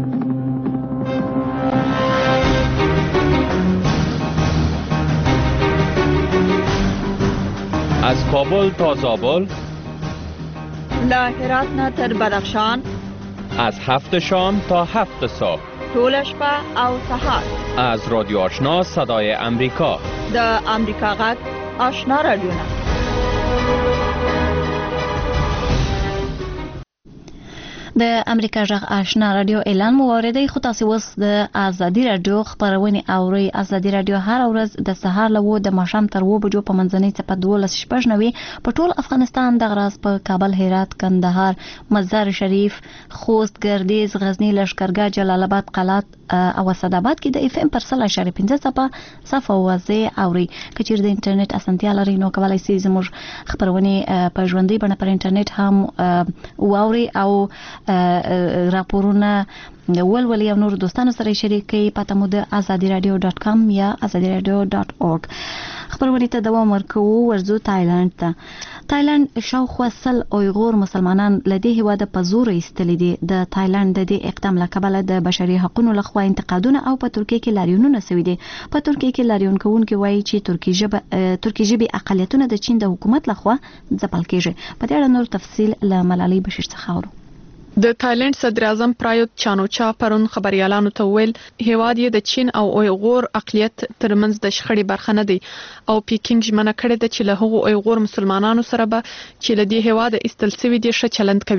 از کابل تا زابل، له هرات نه تر بدخشان، از هفت شام تا هفت صبح، ټول شپه او سهار، از رادیو آشنا صدای امریکا، د امریکا غږ آشنا رادیو. د امریکا غږ آشنا رادیو اعلان مو اوریدئ، خو تاسو اوس د ازادي رادیو خبرونه اورئ. ازادي رادیو هر ورځ د سهار له و د ماښام تر و بجو په منځنۍ څپه دولس شپږ نوي په ټول افغانستان د غراس په کابل، هرات، کندهار، مزار شریف، خوست، ګردیز، غزنی، لشکرګاه، جلال آباد، قلات او اسداباد کې د اف ام پر سل اشاریه پنځه څپه صفه وازه اوري. کچیر د انټرنیټ اسانتیا لري نو کولای شئ زموږ خبرونه په ژوندۍ بڼه پر انټرنیټ هم واوري او راپورونه ولولي او نور دوستانو سره شریک کړئ. پته مو د ازادي رادیو ډاټ کام یا ازادي رادیو ډاټ اورګ. خبرونه ته دوام ورکوو. ورځو تایلند ته. تایلند شاوخوا سل اویغور مسلمانان له دې هیواده په زور ایستلي دي. د تایلند د دې اقدام له کبله د بشري حقوقو لخوا انتقادونه او په ترکیه کې لاریونونه شوي دي. په ترکیه کې لاریون کوونکي وایي چې ترکی ژبه ترکی ژبې اقلیتونه د چین د حکومت لخوا ځپل کیږي. په دې اړه نور تفصیل له ملالۍ بشیر څخه اورو. د تایلند صدر اعظم پرایوت چانوچا پرون خبريالانو ته ویل هیواد یې د چین او اویغور اقلیت ترمنځ د شخړې برخه نه دی او پیکینګ ژمنه کړې ده چې له هغو اویغور مسلمانانو سره به چې له دې هیواد ایستل سوي دي ښه چلند کوي.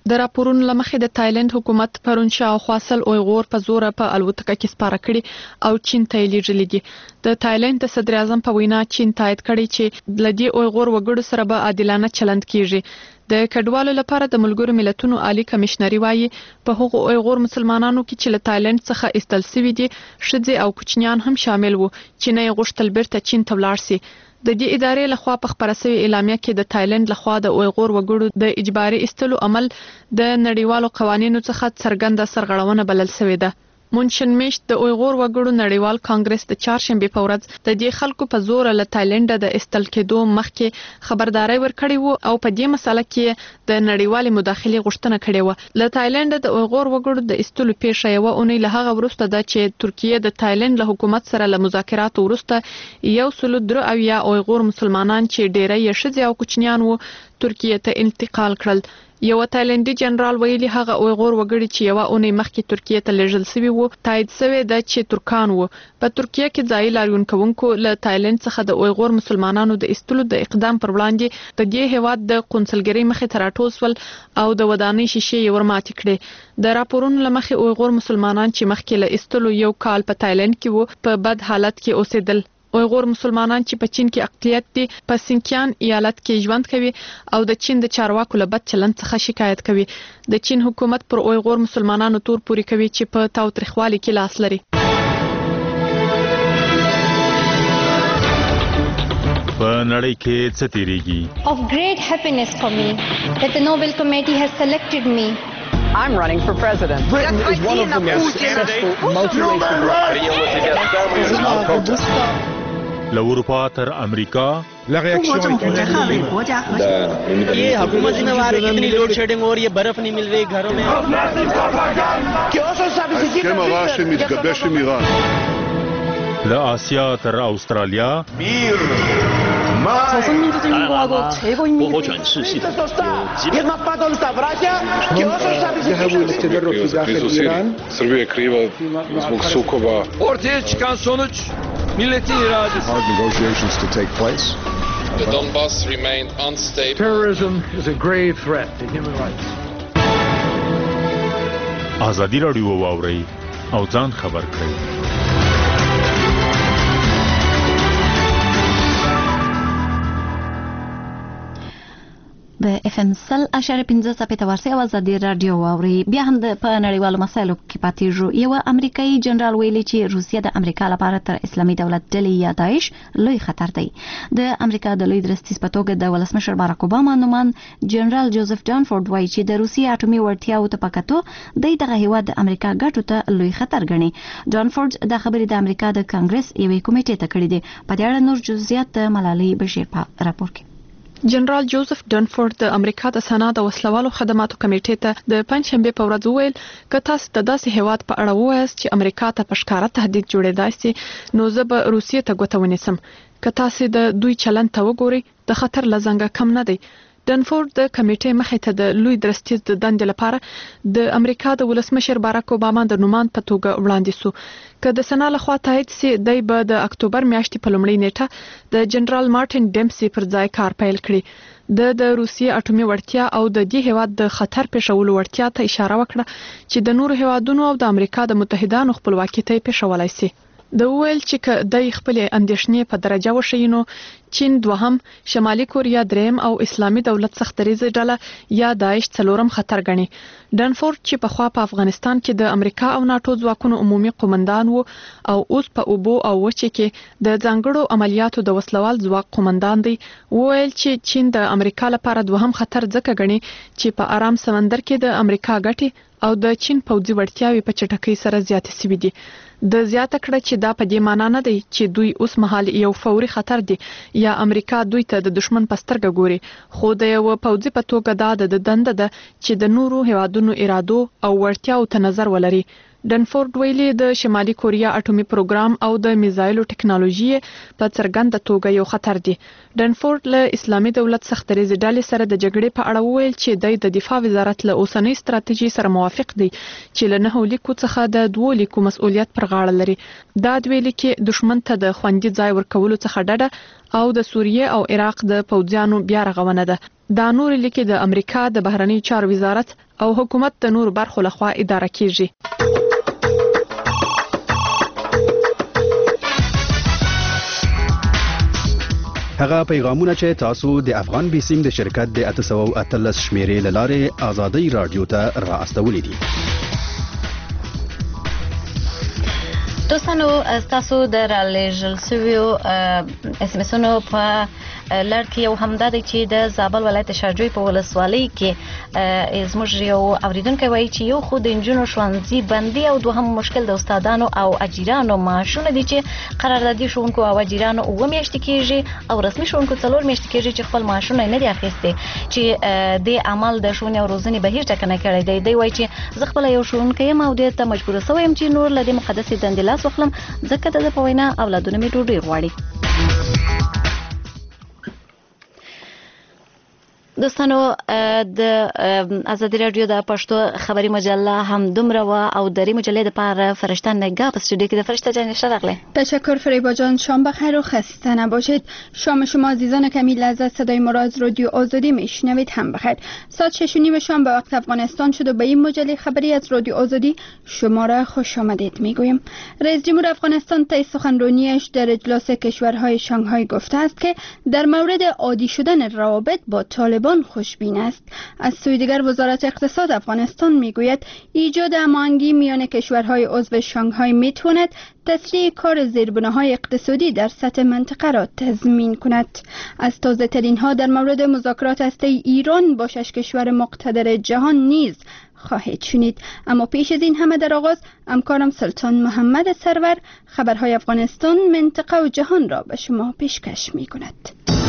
د راپورونو لمخې د تایلند حکومت پرون شاوخوا سل اویغور په زور په الوتکه کې سپاره کړي او چین ته لیږلي دي. د تایلند د صدر اعظم په وینا چین تایید کړي چې د دې اویغور وګړو سره به عادلانه چلند کیږي. د کډوالو لپاره د ملګرو ملتونو عالی کمشنري وایي په هغو اویغور مسلمانانو کې چې له تایلند څخه ایستل شوي دي ښځې او کوچنیان هم شامل وو چې نه یې غوښتل بیرته چین ته ولاړ شي. د دې ادارې لخوا په خبره شوې اعلامیه کې د تایلند لخوا د اویغور وګړو د اجباري ایستلو عمل د نړیوالو قوانینو څخه څرګنده سرغړونه بلل شوې ده. مونشن میشت د اویغور وګړو نړیوال کانګرس د چهارشنبه په ورځ د دې خلکو په زور له تایلند د استل کېدو مخکې خبرداري ورکړې وو او په دې مسله کې د نړیوال مداخله غوښتنه کړې و. له تایلند د اویغور وګړو د استلو پیښه یو اونۍ له هغه وروسته ده چې ترکیه د تایلند له حکومت سره له مذاکراتو وروسته یو سل درې اویا اویغور مسلمانان چې ډېری یې ښځې او کوچنیان وو ترکیه ته انتقال کړل. یو تایلندي جنرال ویلي هغه اویغور وګړي چې یو اونۍ مخکې ترکیه ته لیږل شوي وو تایید شوی ده چې ترکان وو. په ترکیه کې ځایي لاریونکوونکو له تایلند څخه د اویغور مسلمانانو د ایستلو د اقدام پر وړاندې د دې هیواد د قونسلګرۍ مخې ته راټوسول او د ودانۍ شیشې یې ورماتې کړې. د راپورونو له مخې اویغور مسلمانان چې مخکې له ایستلو یو کال په تایلند کې وو په بد حالت کې اوسېدل. اویغور مسلمانان چې په چین کې اقلیت دي په سینکیان ایالت کې ژوند کوي او د چین د چارواکو له بد چلند څخه شکایت کوي. د چین حکومت پر اویغور مسلمانانو تور پوري کوي چې په تاوتریخوالي کې لاس لري. په نړۍ کې څه تیریږي؟ Of great happiness for me that the Nobel Committee has selected me. I'm running for president. Britain is one of the most successful multiracial له اروپا تر امریکا La reaction ये हुकूमत जिम्मेवार है कितनी load shedding हो रही है, बर्फ नहीं मिल रही घरों में. הסכם הרע שמתגבש עם איראן. لآسیا تر استرالیا وهو转世系统 Srbija je kriva zbog sukoba. Ortaya çıkan sonuç milletin iradesi. Hard negotiations to take place. The Donbass remained unstable. Terrorism is a grave threat to human rights. ازادي راډیو واوري او ځان خبر کړئ. د اف ام سل اشاره پنځه څپې ته ورسې او ازادي رادیو واوري. بیا هم د په نړیوالو مسایلو کې پاتې شو. یو امریکایي جنرال ویلي چې روسیه د امریکا لپاره تر اسلامي دولت ډلې یا داعش لوی خطر دی. د امریکا د لوی درستیز په توګه د ولسمشر باراک اوباما نومان جنرال جوزف ډانفورد وایي چې د روسیې اټومي وړتیاو ته پکاتو د دغه هیواد د امریکا ګټو ته لوی خطر ګڼي. ډانفورد د خبرې د امریکا د کانګرس یوې کمیټې ته کړې دي. په دې اړه نور جزئیات د ملالۍ بشیر په راپور کې. جنرال جوزف ډنفورد د امریکا د سنا د وسلوالو خدماتو کمیټې ته د پنځشنبه په ورځ وویل که تاسو د داسې هیواد په اړه ووایاست چې امریکا ته په ښکاره تهدید جوړېدای شي نو زه به روسیې ته ګوته ونیسم. که تاسو د دوی چلند ته وګورئ د خطر لزنګ کم نه دی. ډنفورد د کمیټې مخې ته د لوی درستیز د دندې لپاره د امریکا د ولسمشر باراک اوباما د نومان په توګه وړاندې شو. که د سنا لخوا تایید شي دی به د اکتوبر میاشتې په لومړۍ نیټه د جنرال مارټین ډیمسي پر ځای کار پیل کړي. د د روسیې اټومي وړتیا او د دې هیواد د خطر پېښولو وړتیا ته اشاره وکړه چې د نورو هیوادونو او د امریکا د متحدانو خپلواکۍ ته پېښولای شي. د ویل چې که د خپل اندیشنې په درجه وشینو چین دوهم، شمالي کوریا دریم او اسلامي دولت سختریزه ډله یا داعش څلورم خطر ګڼي. ډنفورد چې په خوا په افغانستان کې د امریکا او ناتو ځواکونو عمومي قومندان وو او اوس په اوبو او وچه کې د ځانګړو عملیاتو د وسلوال ځواک قومندان دی، ویل چې چین د امریکا لپاره دوهم خطر ځکه ګڼي چې په آرام سمندر کې د امریکا ګټي او د چین پوځي وړتیاوي په چټکۍ سره زیاتې شوې دي. د زیاته کړه چې دا په دې معنی نه دی چې دوی اوس مهال یو فوري خطر دی یا امریکا دوی ته د دشمن په سترګه ګوري، خو د یو پوځي په توګه دا د دنده ده چې د نورو هیوادونو ارادو او وړتیاو ته نظر ولري. ډنفورد ویلي د شمالي کوریا اټومي پروګرام او د میزایلو ټکنالوژي په څرګنده توګه یو خطر دی. ډنفورد له اسلامي دولت سختریزې ډلې سره د جګړې په اړه وویل چې د دفاع وزارت له اوسنۍ ستراتیژي سره موافق دی چې له نهو لیکو څخه د دوو لیکو مسؤلیت پر غاړه لري. دا دوی لیکي دشمن ته د خوندي ځای ورکولو څخه ډډه او د سوریې او عراق د پوځیانو بیا رغونه ده. دا نور لیکي د امریکا د بهرنی چارو وزارت او حکومت د نور برخو لخوا اداره کیږي. هغه پیغامونه چې تاسو د افغان بیسیم د شرکت د اته سوه او اتلس شمیرې له لارې آزادۍ رادیو ته را استولي دي. دوستانو تاسو د رالېږل شویو اس ام اسونو په لړ کې یو همدا دی چې د زابل ولایت شارجوی په ولسوالۍ کې زموږ یو اوریدونکی وایي چې یو خو د انجونو ښوونځي بندي او دوهم مشکل د استادانو او اجیرانو معاشونه دي چې قراردادي ښوونکو او اجیرانو اوه میاشتې کېږي او رسمي ښوونکو څلور میاشتې کېږي چې خپل معاشونه نه دي اخیستي چې د عمل د ښوونې او روزنې بهیر ټاکنه کړی دی. دی وایي چې زه خپله یو ښوونکی یم او دې ته مجبوره شوی یم چې نور له دې مقدسې دندې لاس واخلم ځکه د ده په وینا اولادونه مې ډوډۍ غواړي. دوستانو د ازادي رادیو د پښتو خبري مجله هم دومره و او دری مجله د پاره فرشته نگاه په استودیو کې د فرشته جان شرقله. تشکر فریبا جان، شام بخیر و خسته نباشید. شام شما عزیزان کمی لذت صدای ما را از رادیو آزادی میشنوید هم بخیر. ساعت شش و نیم شام به وقت افغانستان شد و به این مجله خبری از رادیو آزادی شما را خوش آمدید میگویم. رئیس جمهور افغانستان طی سخنرانیش در اجلاس کشورهای شانگهای گفته است که در مورد عادی شدن روابط با طالبان خوشبین است. از سوی دیگر وزارت اقتصاد افغانستان میگوید ایجاد هماهنگی میان کشورهای عضو شانگهای میتواند تسریع کار زیربناهای اقتصادی در سطح منطقه را تضمین کند. از تازه ترین ها در مورد مذاکرات هسته ایران با شش کشور مقتدر جهان نیز خواهید شنید. اما پیش از این همه در آغاز همکارم سلطان محمد سرور خبرهای افغانستان، منطقه و جهان را به شما پیشکش می کند.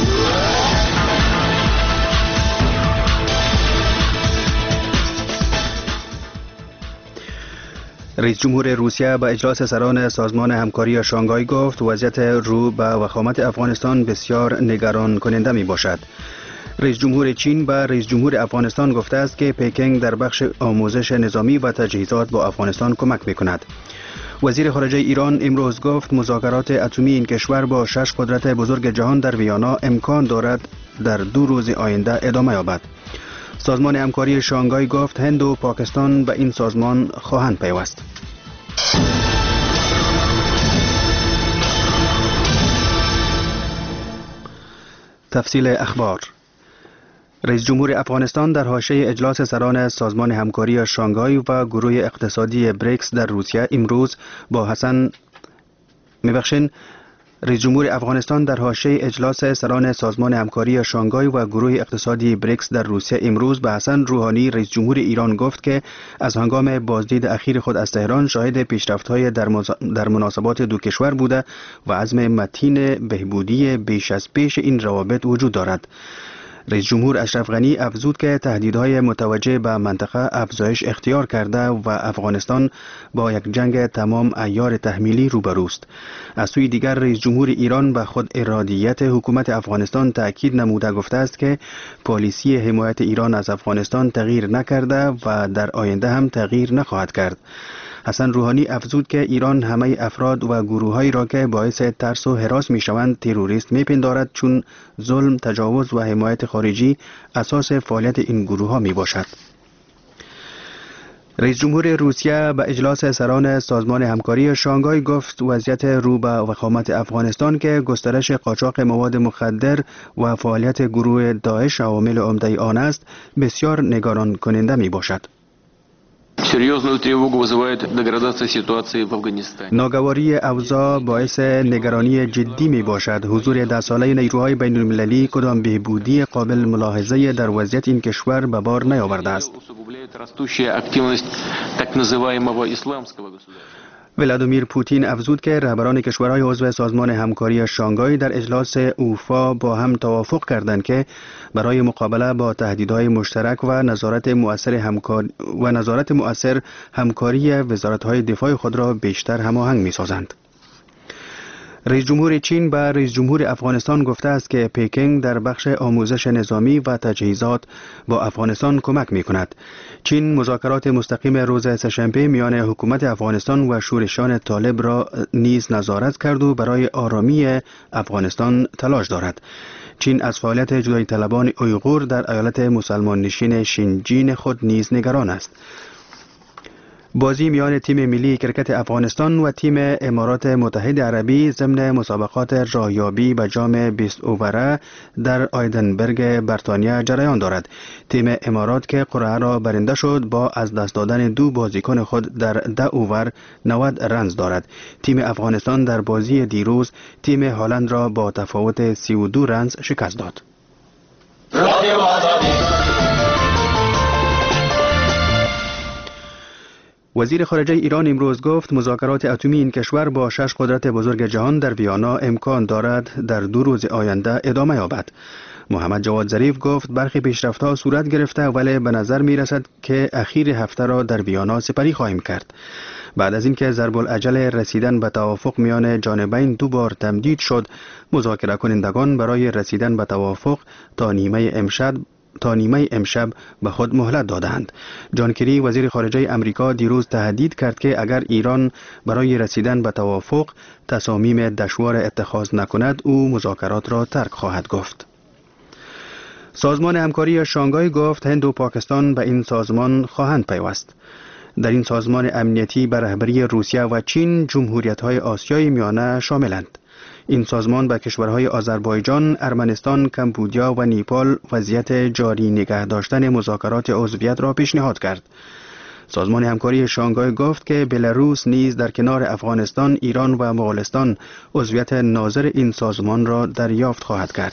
رئیس جمهور روسیه به اجلاس سران سازمان همکاری شانگهای گفت وضعیت رو به وخامت افغانستان بسیار نگران کننده می باشد. رئیس جمهور چین به رئیس جمهور افغانستان گفته است که پکینگ در بخش آموزش نظامی و تجهیزات با افغانستان کمک می کند. وزیر خارجه ایران امروز گفت مذاکرات اتمی این کشور با شش قدرت بزرگ جهان در ویانا امکان دارد در دو روز آینده ادامه یابد. سازمان همکاری شانگهای گفت هند و پاکستان به این سازمان خواهند پیوست. تفصیل اخبار. رئیس جمهور افغانستان در حاشیه اجلاس سران سازمان همکاری شانگهای و گروه اقتصادی بریکس در روسیه امروز با حسن میبخشین رئیس جمهور افغانستان در حاشیه اجلاس سران سازمان همکاری شانگهای و گروه اقتصادی بریکس در روسیه امروز به حسن روحانی رئیس جمهور ایران گفت که از هنگام بازدید اخیر خود از تهران شاهد پیشرفت‌های در, مز... در مناسبات دو کشور بوده و عزم متین بهبودی بیش از پیش این روابط وجود دارد. رئیس جمهور اشرف غنی افزود که تهدیدهای متوجه به منطقه افزایش اختیار کرده و افغانستان با یک جنگ تمام عیار تحمیلی روبروست. از سوی دیگر رئیس جمهور ایران به خود ارادیت حکومت افغانستان تأکید نموده گفته است که پالیسی حمایت ایران از افغانستان تغییر نکرده و در آینده هم تغییر نخواهد کرد. حسن روحانی افزود که ایران همه افراد و گروه‌هایی را که باعث ترس و هراس می‌شوند تروریست می‌پندارد چون ظلم، تجاوز و حمایت خارجی اساس فعالیت این گروه‌ها میباشد. رئیس جمهور روسیه به اجلاس سران سازمان همکاری شانگهای گفت وضعیت رو به وخامت افغانستان که گسترش قاچاق مواد مخدر و فعالیت گروه داعش عوامل عمده آن است بسیار نگران کننده میباشد. ناگواری اوضاع باعث نگرانی جدی می باشد. حضور ده ساله نیروهای بین المللی کدام بهبودی قابل ملاحظه در وضعیت این کشور به بار نیاورده است. ولادیمیر پوتین افزود که رهبران کشورهای عضو سازمان همکاری شانگهای در اجلاس اوفا با هم توافق کردند که برای مقابله با تهدیدهای مشترک و نظارت مؤثر همکاری و نظارت مؤثر همکاری وزارت‌های دفاع خود را بیشتر هماهنگ می‌سازند. رئیس جمهور چین به رئیس جمهور افغانستان گفته است که پکینگ در بخش آموزش نظامی و تجهیزات با افغانستان کمک می کند. چین مذاکرات مستقیم روز سه‌شنبه میان حکومت افغانستان و شورشیان طالب را نیز نظارت کرد و برای آرامی افغانستان تلاش دارد. چین از فعالیت جدایی طلبان اویغور در ایالت مسلمان نشین شینجین خود نیز نگران است. بازی میان تیم ملی کرکت افغانستان و تیم امارات متحده عربی ضمن مسابقات راهیابی به جام بیست اووره در آیدنبرگ بریتانیا جریان دارد. تیم امارات که قرعه را برنده شد با از دست دادن دو بازیکن خود در ده اوور نود رنز دارد. تیم افغانستان در بازی دیروز تیم هالند را با تفاوت سی و دو رنز شکست داد. وزیر خارجه ایران امروز گفت مذاکرات اتمی این کشور با شش قدرت بزرگ جهان در ویانا امکان دارد در دو روز آینده ادامه یابد. محمد جواد ظریف گفت برخی پیشرفت‌ها صورت گرفته ولی به نظر می رسد که اخیر هفته را در ویانا سپری خواهیم کرد. بعد از اینکه ضرب العجل رسیدن به توافق میان جانبین دو بار تمدید شد، مذاکره کنندگان برای رسیدن به توافق تا نیمه امشب تا نیمه امشب به خود مهلت دادند. جان کری وزیر خارجه امریکا دیروز تهدید کرد که اگر ایران برای رسیدن به توافق تصامیم دشوار اتخاذ نکند او مذاکرات را ترک خواهد گفت. سازمان همکاری شانگهای گفت هند و پاکستان به این سازمان خواهند پیوست. در این سازمان امنیتی به رهبری روسیه و چین جمهوریت‌های آسیای میانه شاملند. این سازمان به کشورهای آذربایجان، ارمنستان، کمبودیا و نیپال وضعیت جاری نگه داشتن مذاکرات عضویت را پیشنهاد کرد. سازمان همکاری شانگهای گفت که بلاروس نیز در کنار افغانستان، ایران و مغولستان عضویت ناظر این سازمان را دریافت خواهد کرد.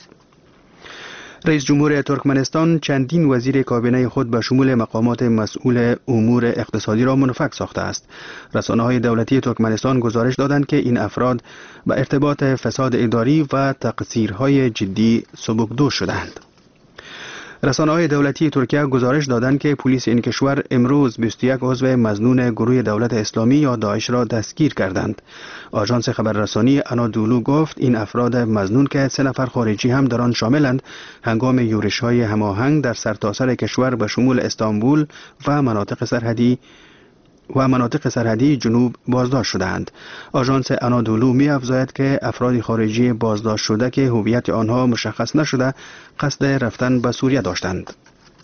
رئیس جمهور ترکمنستان چندین وزیر کابینه خود به شمول مقامات مسئول امور اقتصادی را منفک ساخته است. رسانه‌های دولتی ترکمنستان گزارش دادند که این افراد به ارتباط فساد اداری و تقصیرهای جدی سبکدوش شدند. رسانه‌های دولتی ترکیه گزارش دادند که پلیس این کشور امروز بیست و یک عضو مظنون گروه دولت اسلامی یا داعش را دستگیر کردند. آژانس خبررسانی آنادولو گفت این افراد مظنون که سه نفر خارجی هم در آن شاملند هنگام یورش‌های هماهنگ در سرتاسر کشور به شمول استانبول و مناطق سرحدی و مناطق سرحدی جنوب بازداشت شدند. آژانس آنادولو می افزاید که افراد خارجی بازداشت شده که هویت آنها مشخص نشده قصد رفتن به سوریه داشتند.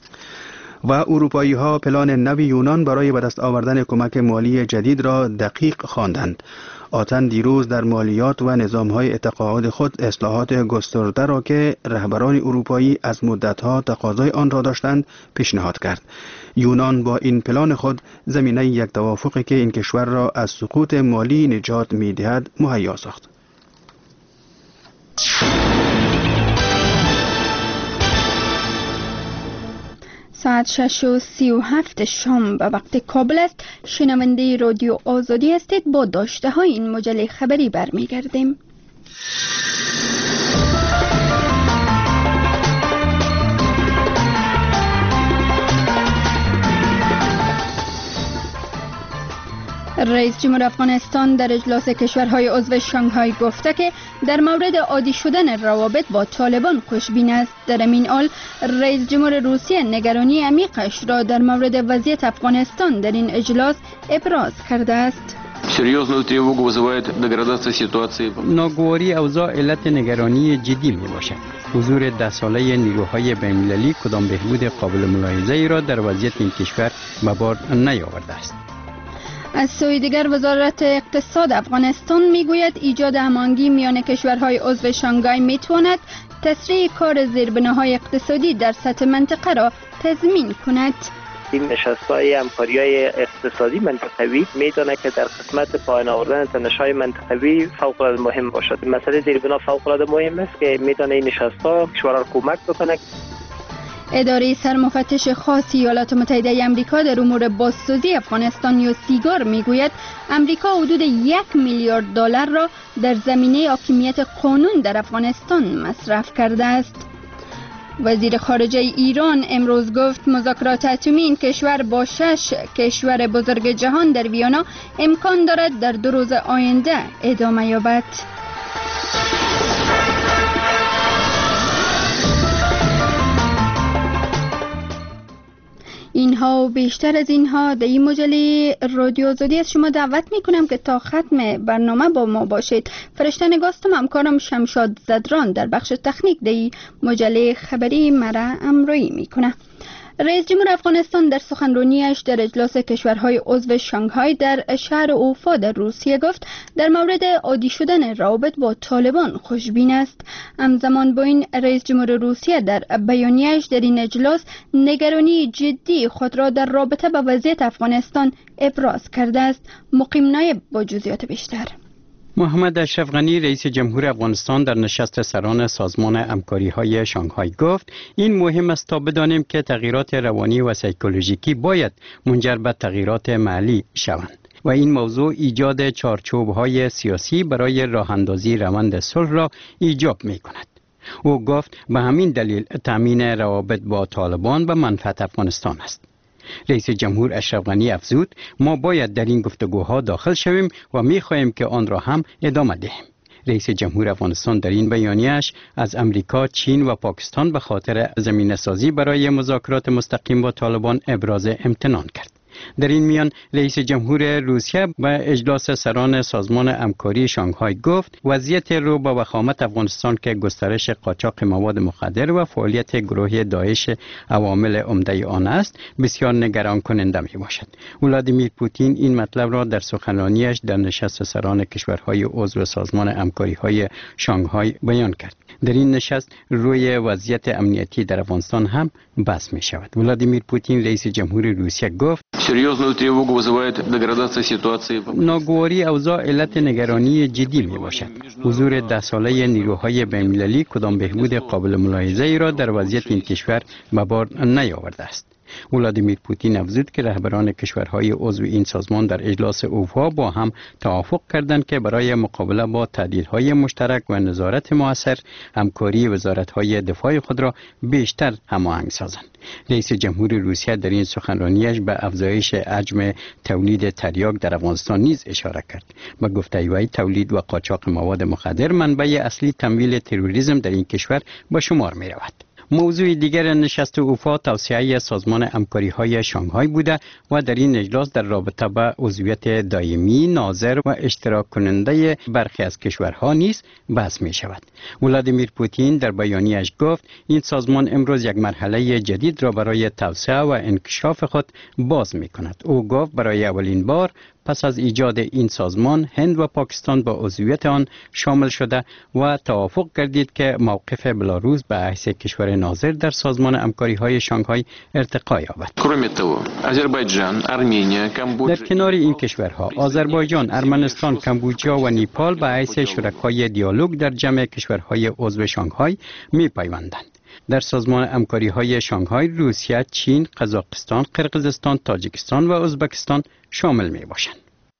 و اروپایی ها پلان نو یونان برای به دست آوردن کمک مالی جدید را دقیق خواندند. آتن دیروز در مالیات و نظام‌های اعتقاد خود اصلاحات گسترده را که رهبران اروپایی از مدت‌ها تقاضای آن را داشتند پیشنهاد کرد. یونان با این پلان خود زمینه یک توافقی که این کشور را از سقوط مالی نجات می‌دهد مهیا ساخت. ساعت شش و سی و هفت شام به وقت کابل است. شنونده رادیو آزادی هستید. با داشته های این مجله خبری برمیگردیم. رئیس جمهور افغانستان در اجلاس کشورهای عضو شانگهای گفته که در مورد عادی شدن روابط با طالبان خوشبین است. در این حال رئیس جمهور روسیه نگرانی عمیقش را در مورد وضعیت افغانستان در این اجلاس ابراز کرده است. ناگواری اوضاع علت نگرانی جدی می باشد. حضور ده ساله نیروهای بین‌المللی کدام بهبود قابل ملاحظه ای را در وضعیت این کشور به بار نیاورده است. از سوی دیگر وزارت اقتصاد افغانستان میگوید ایجاد هماهنگی میان کشورهای عضو شانگهای میتواند تسریع کار زیربناهای اقتصادی در سطح منطقه را تضمین کند. این نشست‌های همکاری‌های اقتصادی منطقوی می‌داند که در قسمت پایان آوردن تنش‌های منطقوی فوق‌العاده مهم باشد. مسئله زیربنا فوق‌العاده مهم است که می‌داند این نشست‌ها کشورها را کمک بکند. اداره سرمفتش خاص ایالات متحده آمریکا در امور بازسازی افغانستان یا سیگار میگوید امریکا حدود یک میلیارد دلار را در زمینه حاکمیت قانون در افغانستان مصرف کرده است. وزیر خارجه ایران امروز گفت مذاکرات اتمی این کشور با شش کشور بزرگ جهان در ویانا امکان دارد در دو روز آینده ادامه یابد. اینها و بیشتر از اینها در این مجله رادیو آزادی از شما دعوت میکنم که تا ختم برنامه با ما باشید. فرشته نگاستم همکارم شمشاد زدران در بخش تکنیک در این مجله خبری مرا امرویی میکنه. رئیس جمهور افغانستان در سخنرانیش در اجلاس کشورهای عضو شانگهای در شهر اوفا در روسیه گفت در مورد عادی شدن روابط با طالبان خوشبین است. همزمان با این رئیس جمهور روسیه در بیانیه‌اش در این اجلاس نگرانی جدی خود را در رابطه با وضعیت افغانستان ابراز کرده است. مقیم نایب با جزئیات بیشتر. محمد اشرف غنی رئیس جمهور افغانستان در نشست سران سازمان همکاری‌های شانگهای گفت این مهم است تا بدانیم که تغییرات روانی و سایکولوژیکی باید منجر به تغییرات محلی شوند و این موضوع ایجاد چارچوب‌های سیاسی برای راه‌اندازی روند صلح را ایجاب می‌کند. او گفت به همین دلیل تامین روابط با طالبان به منفعت افغانستان است. رئیس جمهور اشرف غنی افزود ما باید در این گفتگوها داخل شویم و می‌خواهیم که آن را هم ادامه دهیم. رئیس جمهور افغانستان در این بیانیه‌اش از امریکا، چین و پاکستان به خاطر زمینه‌سازی برای مذاکرات مستقیم با طالبان ابراز امتنان کرد. در این میان رئیس جمهور روسیه به اجلاس سران سازمان همکاری شانگهای گفت وضعیت رو با وخامت افغانستان که گسترش قاچاق مواد مخدر و فعالیت گروه داعش عوامل عمده آن است بسیار نگران کننده می باشد. ولادیمیر پوتین این مطلب را در سخنرانیش در نشست سران کشورهای عضو سازمان همکاری های شانگهای بیان کرد. در این نشست روی وضعیت امنیتی در افغانستان هم بحث می شود. ولادیمیر پوتین رئیس جمهور روسیه گفت ناگواری اوضاع علت نگرانی جدی می باشد. حضور ده ساله نیروهای بین‌المللی کدام بهبود قابل ملاحظه ای را در وضعیت این کشور به بار نیاورده است. ولادیمیر پوتین افزود که رهبران کشورهای عضو این سازمان در اجلاس اوفا با هم توافق کردند که برای مقابله با تهدیدهای مشترک و نظارت مؤثر همکاری وزارت‌های دفاع خود را بیشتر هماهنگ سازند. رئیس جمهور روسیه در این سخنرانیش به افزایش حجم تولید تریاک در افغانستان نیز اشاره کرد. با گفته وی تولید و قاچاق مواد مخدر منبع اصلی تمویل تروریسم در این کشور به شمار می رود. موضوع دیگر نشست اوفا توسعه سازمان همکاری‌های شانگهای بوده و در این اجلاس در رابطه با عضویت دائمی، ناظر و اشتراک کننده برخی از کشورها نیز بحث می شود. ولادیمیر پوتین در بیانیه‌اش گفت این سازمان امروز یک مرحله جدید را برای توسعه و انکشاف خود باز می کند. او گفت برای اولین بار پس از ایجاد این سازمان هند و پاکستان با عضویت آن شامل شده و توافق گردید که موقف بلاروس به حیث کشور ناظر در سازمان همکاری‌های شانگهای ارتقا یابد. در کنار این کشورها آذربایجان، ارمنستان، کامبوجا و نیپال به حیث شرکای دیالوگ در جمع کشورهای عضو شانگهای می‌پیوندند. در سازمان همکاری‌های شانگهای روسیه، چین، قزاقستان، قرقیزستان، تاجیکستان و ازبکستان شامل می‌باشند.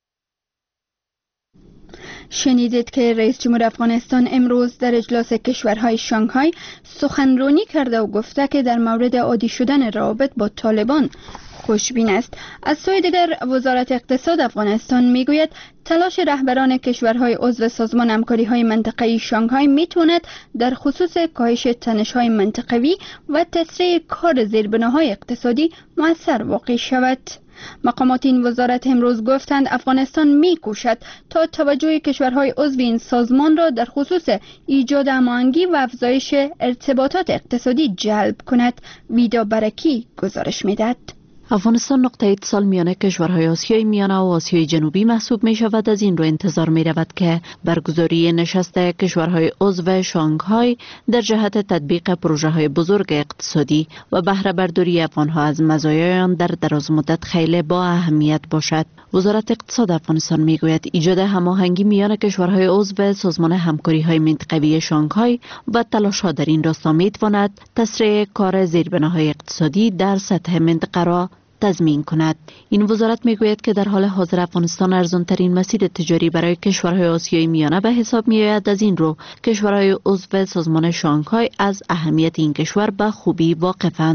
شنیدید که رئیس جمهور افغانستان امروز در اجلاس کشورهای شانگهای سخنرانی کرده و گفته که در مورد عادی شدن روابط با طالبان خوشبین است. از سوی دیگر وزارت اقتصاد افغانستان میگوید تلاش رهبران کشورهای عضو سازمان همکاری‌های منطقه‌ای شانگهای میتواند در خصوص کاهش تنش‌های منطقوی و تسریع کار زیربناهای اقتصادی مؤثر واقع شود. مقامات این وزارت امروز گفتند افغانستان می‌کوشد تا توجه کشورهای عضو این سازمان را در خصوص ایجاد هماهنگی و افزایش ارتباطات اقتصادی جلب کند. ویدا برکی گزارش می‌دهد. افغانستان نقطه اتصال میان کشورهای آسیای میانه و آسیای جنوبی محسوب می شود. از این رو انتظار می رود که برگزاری نشست کشورهای عضو شانگهای در جهت تطبیق پروژه های بزرگ اقتصادی و بهره برداری افغانها از مزایای آن در دراز مدت خیلی با اهمیت باشد. وزارت اقتصاد افغانستان می گوید ایجاد هماهنگی میان کشورهای عضو سازمان همکاری های منطقوی شانگهای و تلاش ها در این راستا می تواند تسریع کار زیربناهای اقتصادی در سطح منطقه را تضمین کند. این وزارت میگوید که در حال حاضر افغانستان ارزان‌ترین مسیر تجاری برای کشورهای آسیای میانه به حساب میآید. از این رو کشورهای عضو سازمان شانگهای از اهمیت این کشور به خوبی واقفند.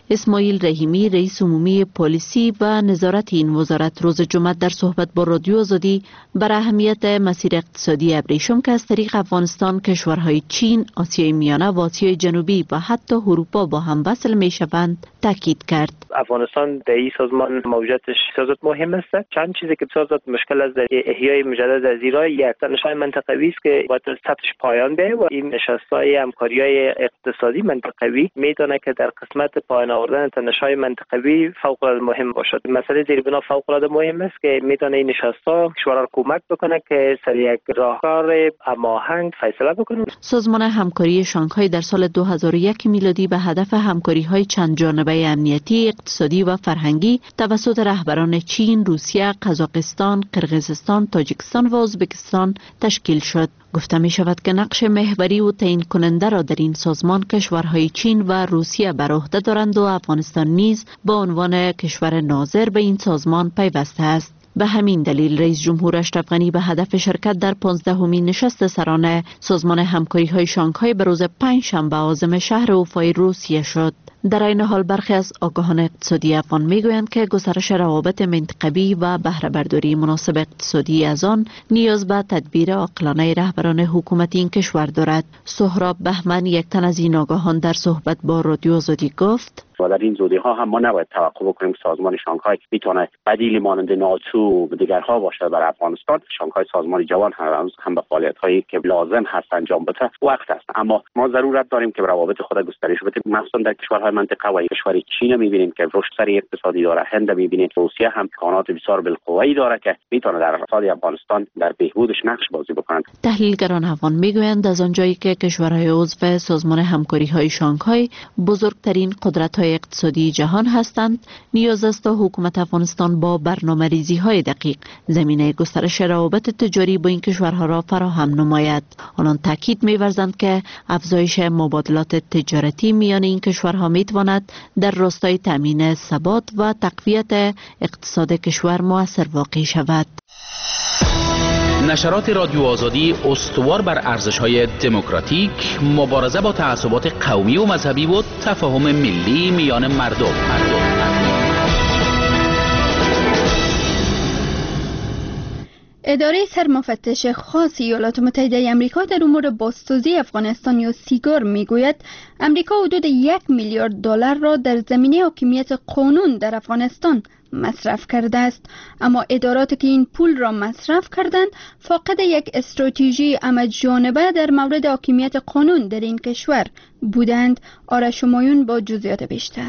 اسماعیل رحیمی رئیس عمومی پلیسی و نظارت این وزارت روز جمعه در صحبت با رادیو آزادی بر اهمیت مسیر اقتصادی ابریشم که از طریق افغانستان کشورهای چین، آسیای میانه و آسیای جنوبی و حتی اروپا با هم وصل می شوند تاکید کرد. افغانستان در این سازمان موجودش سازت مهم است. چند چیزی که سازت مشکل است در احیای مجدد از ایران، یک تنش‌های منطقوی است که باید سطحش پایان بیاید و این نشست‌های همکاری‌های اقتصادی منطقوی میتونه که در قسمت پایان آوردن تنش‌های منطقوی فوق‌العاده مهم باشد. مسئله زیربنا فوق‌العاده مهم است که میتونه این نشست‌ها کشورها را کمک بکنه که سر یک راهکار هماهنگ فیصله بکنه. سازمان همکاری شانگهای در سال دو هزار و یک میلادی به هدف همکاری‌های چند جانبه امنیتی، اقتصادی و فرهنگی توسط رهبران چین، روسیه، قزاقستان، قرقیزستان، تاجیکستان و ازبکستان تشکیل شد. گفته می شود که نقش محوری و تعیین کننده را در این سازمان کشورهای چین و روسیه بر عهده دارند و افغانستان نیز به عنوان کشور ناظر به این سازمان پیوسته است. به همین دلیل رئیس جمهور اشرف غنی به هدف شرکت در پانزدهمین نشست سران سازمان همکاری های شانگهای به روز پنجشنبه عازم شهر اوفای روسیه شد. در این حال برخی از آگاهان اقتصادی افغان میگویند که گسترش روابط منطقوی و بهره برداری مناسب اقتصادی از آن نیاز به تدبیر عاقلانه رهبران حکومتی این کشور دارد. سهراب بهمن، یک تن از این آگاهان، در صحبت با رادیو آزادی گفت: و در این زودی ها هم ما نباید توقع بکنیم که سازمان شانگهای میتونه بدیلی مانند ناتو و دیگرها باشه برای افغانستان. شانگهای سازمان جوان هم هم به فعالیت هایی که لازم هست انجام بده وقت است، اما ما ضرورت داریم که روابط خود گسترش بدیم، مثلا در کشورهای منطقه و کشور چین میبینیم که رشد سریع اقتصادی داره، هند میبینیم، روسیه هم امکانات بسیار بالقوه‌ای داره که میتونه در اقتصاد افغانستان در بهبودش نقش بازی بکنند. تحلیلگران افغان میگویند از آنجایی که کشورهای عضو سازمان همکاری های شانگهای بزرگترین قدرت اقتصادی جهان هستند، نیاز است تا حکومت افغانستان با برنامه‌ریزی های دقیق زمینه گسترش روابط تجاری با این کشورها را فراهم نماید. آنان تاکید می‌ورزند که افزایش مبادلات تجارتی میان این کشورها میتواند در راستای تامین ثبات و تقویت اقتصاد کشور مؤثر واقع شود. نشرات رادیو آزادی استوار بر ارزش‌های دموکراتیک، مبارزه با تعصبات قومی و مذهبی و تفاهم ملی میان مردم. مردم. اداره سرمفتش خاص ایالات متحده آمریکا در امور بازسازی افغانستان یا سیگار میگوید آمریکا حدود یک میلیارد دلار را در زمینه حاکمیت قانون در افغانستان مصرف کرده است، اما اداراتی که این پول را مصرف کردند فاقد یک استراتژی همه‌جانبه در مورد حاکمیت قانون در این کشور بودند. آرش همایون با جزئیات بیشتر.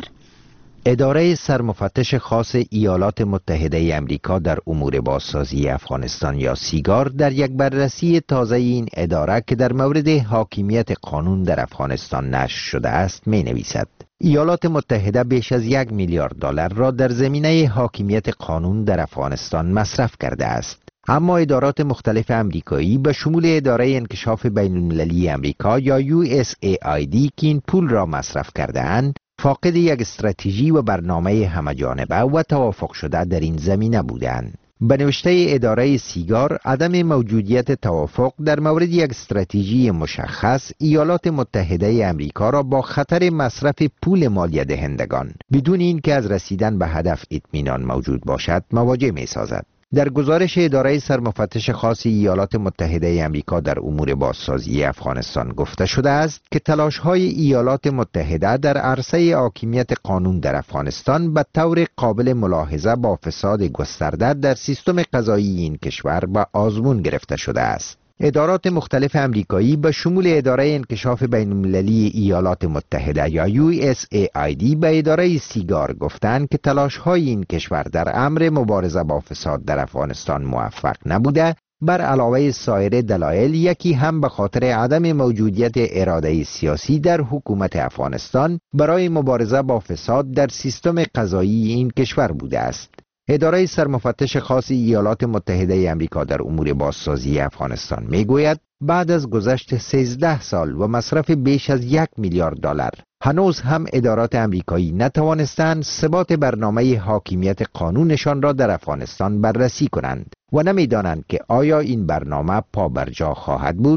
اداره سرمفتش خاص ایالات متحده آمریکا در امور بازسازی افغانستان یا سیگار در یک بررسی تازه این اداره که در مورد حاکمیت قانون در افغانستان نشر شده است می نویسد: ایالات متحده بیش از یک میلیارد دلار را در زمینه حاکمیت قانون در افغانستان مصرف کرده است. اما ادارات مختلف امریکایی به شمول اداره انکشاف بین المللی امریکا یا یو اس ای آی دی که این پول را مصرف کرده اند، فاقد یک استراتژی و برنامه همه‌جانبه و توافق شده در این زمینه بودند. به نوشته اداره سیگار، عدم موجودیت توافق در مورد یک استراتژی مشخص ایالات متحده آمریکا را با خطر مصرف پول مالیه دهندگان بدون اینکه از رسیدن به هدف اطمینان موجود باشد مواجه می سازد. در گزارش اداره سرمفتش خاص ایالات متحده آمریکا در امور بازسازی افغانستان گفته شده است که تلاش‌های ایالات متحده در عرصه حاکمیت قانون در افغانستان به طور قابل ملاحظه با فساد گسترده در سیستم قضایی این کشور به آزمون گرفته شده است. ادارات مختلف امریکایی به شمول اداره انکشاف بین المللی ایالات متحده یا یو اس ای آی دی به اداره سیگار گفتند که تلاش‌های این کشور در امر مبارزه با فساد در افغانستان موفق نبوده، بر علاوه سایر دلایل یکی هم به خاطر عدم موجودیت اراده سیاسی در حکومت افغانستان برای مبارزه با فساد در سیستم قضایی این کشور بوده است. اداره سرمفتش خاص ایالات متحده آمریکا در امور بازسازی افغانستان میگوید بعد از گذشت سیزده سال و مصرف بیش از یک میلیارد دلار هنوز هم ادارات امریکایی نتوانستند ثبات برنامه حاکمیت قانونشان را در افغانستان بررسی کنند و نمیدانند که آیا این برنامه پابرجا خواهد بود.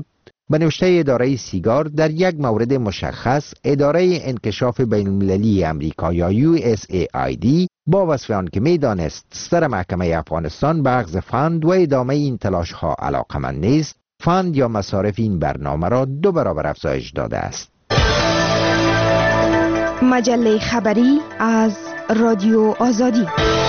به نوشته اداره سیگار در یک مورد مشخص اداره انکشاف بین المللی امریکا یا یو اس ای آی دی با وصف آن که میدانست سر محکمه افغانستان به اخذ فند و ادامه این تلاش ها علاقمند نیست، فند یا مصارف این برنامه را دو برابر افزایش داده است. مجله خبری از رادیو آزادی.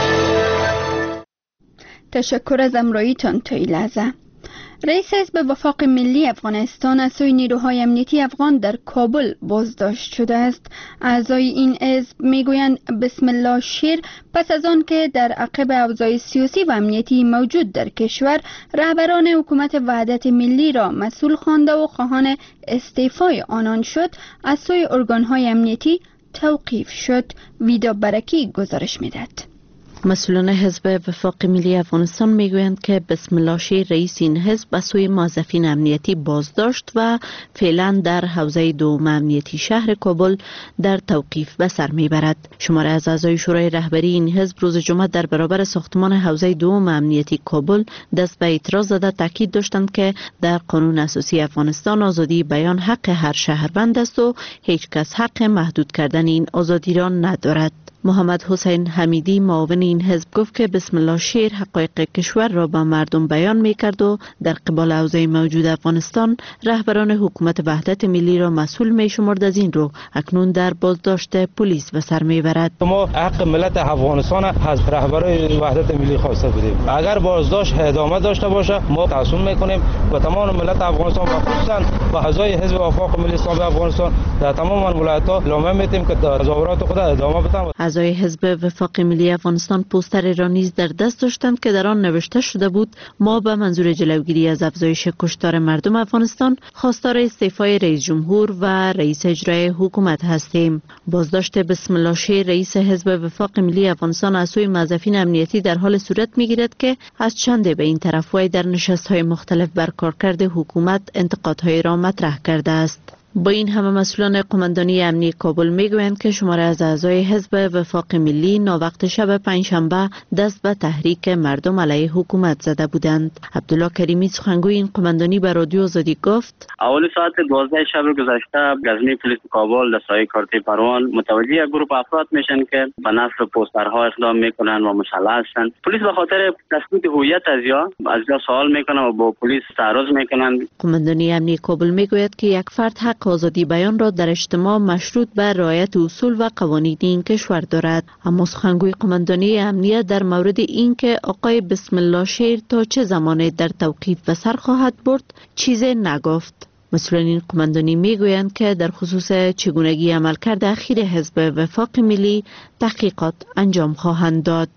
تشکر از امراییتان تا این لحظه. رئیس حزب وفاق ملی افغانستان از سوی نیروهای امنیتی افغان در کابل بازداشت شده است. اعضای این حزب میگویند بسم الله شیر پس از آن که در عقب اوضاع سیاسی و امنیتی موجود در کشور رهبران حکومت وحدت ملی را مسئول خوانده و خواهان استعفای آنان شد، از سوی ارگانهای امنیتی توقیف شد. ویدا برکی گزارش میدهد. مسئولان حزب وفاق ملی افغانستان میگویند که بسم الله شیر رئیس این حزب به سوی موظفین امنیتی بازداشت و فعلا در حوزه دوم امنیتی شهر کابل در توقیف به سر میبرد. شماره از اعضای شورای رهبری این حزب روز جمعه در برابر ساختمان حوزه دوم امنیتی کابل دست به اعتراض زده تاکید داشتند که در قانون اساسی افغانستان آزادی بیان حق هر شهروند است و هیچ کس حق محدود کردن این آزادی را ندارد. محمد حسین حمیدی معاون این حزب گفت که بسم الله شیر حقایق کشور را به مردم بیان میکرد و در قبال اوضاع موجود افغانستان رهبران حکومت وحدت ملی را مسئول میشمرد. از این رو اکنون در بازداشت پلیس به سر میبرد. ما حق ملت افغانستان از رهبران وحدت ملی خواسته بودیم. اگر بازداشت ادامه داشته باشه ما تصمیم میکنیم و تمام ملت افغانستان و خصوصا و اعضای حزب وفاق ملی اسلامی افغانستان در تمام ولایت‌ها اعلام می‌کنیم که تظاهرات خود ادامه بدن. اعضای حزب وفاق ملی افغانستان پوستر را نیز در دست داشتند که در آن نوشته شده بود ما به منظور جلوگیری از افزایش کشتار مردم افغانستان خواستار استعفای رئیس جمهور و رئیس اجرایی حکومت هستیم. بازداشت بسم الله شیر رئیس حزب وفاق ملی افغانستان از سوی موظفین امنیتی در حال صورت میگیرد که از چند به این طرف وی در نشست‌های مختلف بر کارکرد حکومت انتقادهای را مطرح کرده است. با این همه مسئولان قماندانی امنی کابل میگویند که شماره از اعضای حزب وفاق ملی ناوقت شب پنجشنبه دست به تحریک مردم علیه حکومت زده بودند. عبدالله کریمی سخنگوی این قماندانی به رادیو آزادی گفت اول ساعت دوازده شب گذشته گزنی پلیس کابل در سایه کارتی پروان متوجه یک گروه افراد میشن که به نصب پوسترها اقدام میکنن و مسلح هستند. پلیس به خاطر تثبیت هویت از یا از یا سوال میکنن و با پلیس تعرض میکنن. قماندانی امنی کابل میگوید که یک فرد حق آزادی بیان را در اجتماع مشروط بر رعایت اصول و قوانین این کشور دارد. اما سخنگوی قماندانی امنیت در مورد اینکه آقای بسم الله شیر تا چه زمانی در توقیف به سر خواهد برد چیزی نگفت. مسئولان این قماندانی میگویند که در خصوص چگونگی عملکرد اخیر حزب وفاق ملی تحقیقات انجام خواهند داد.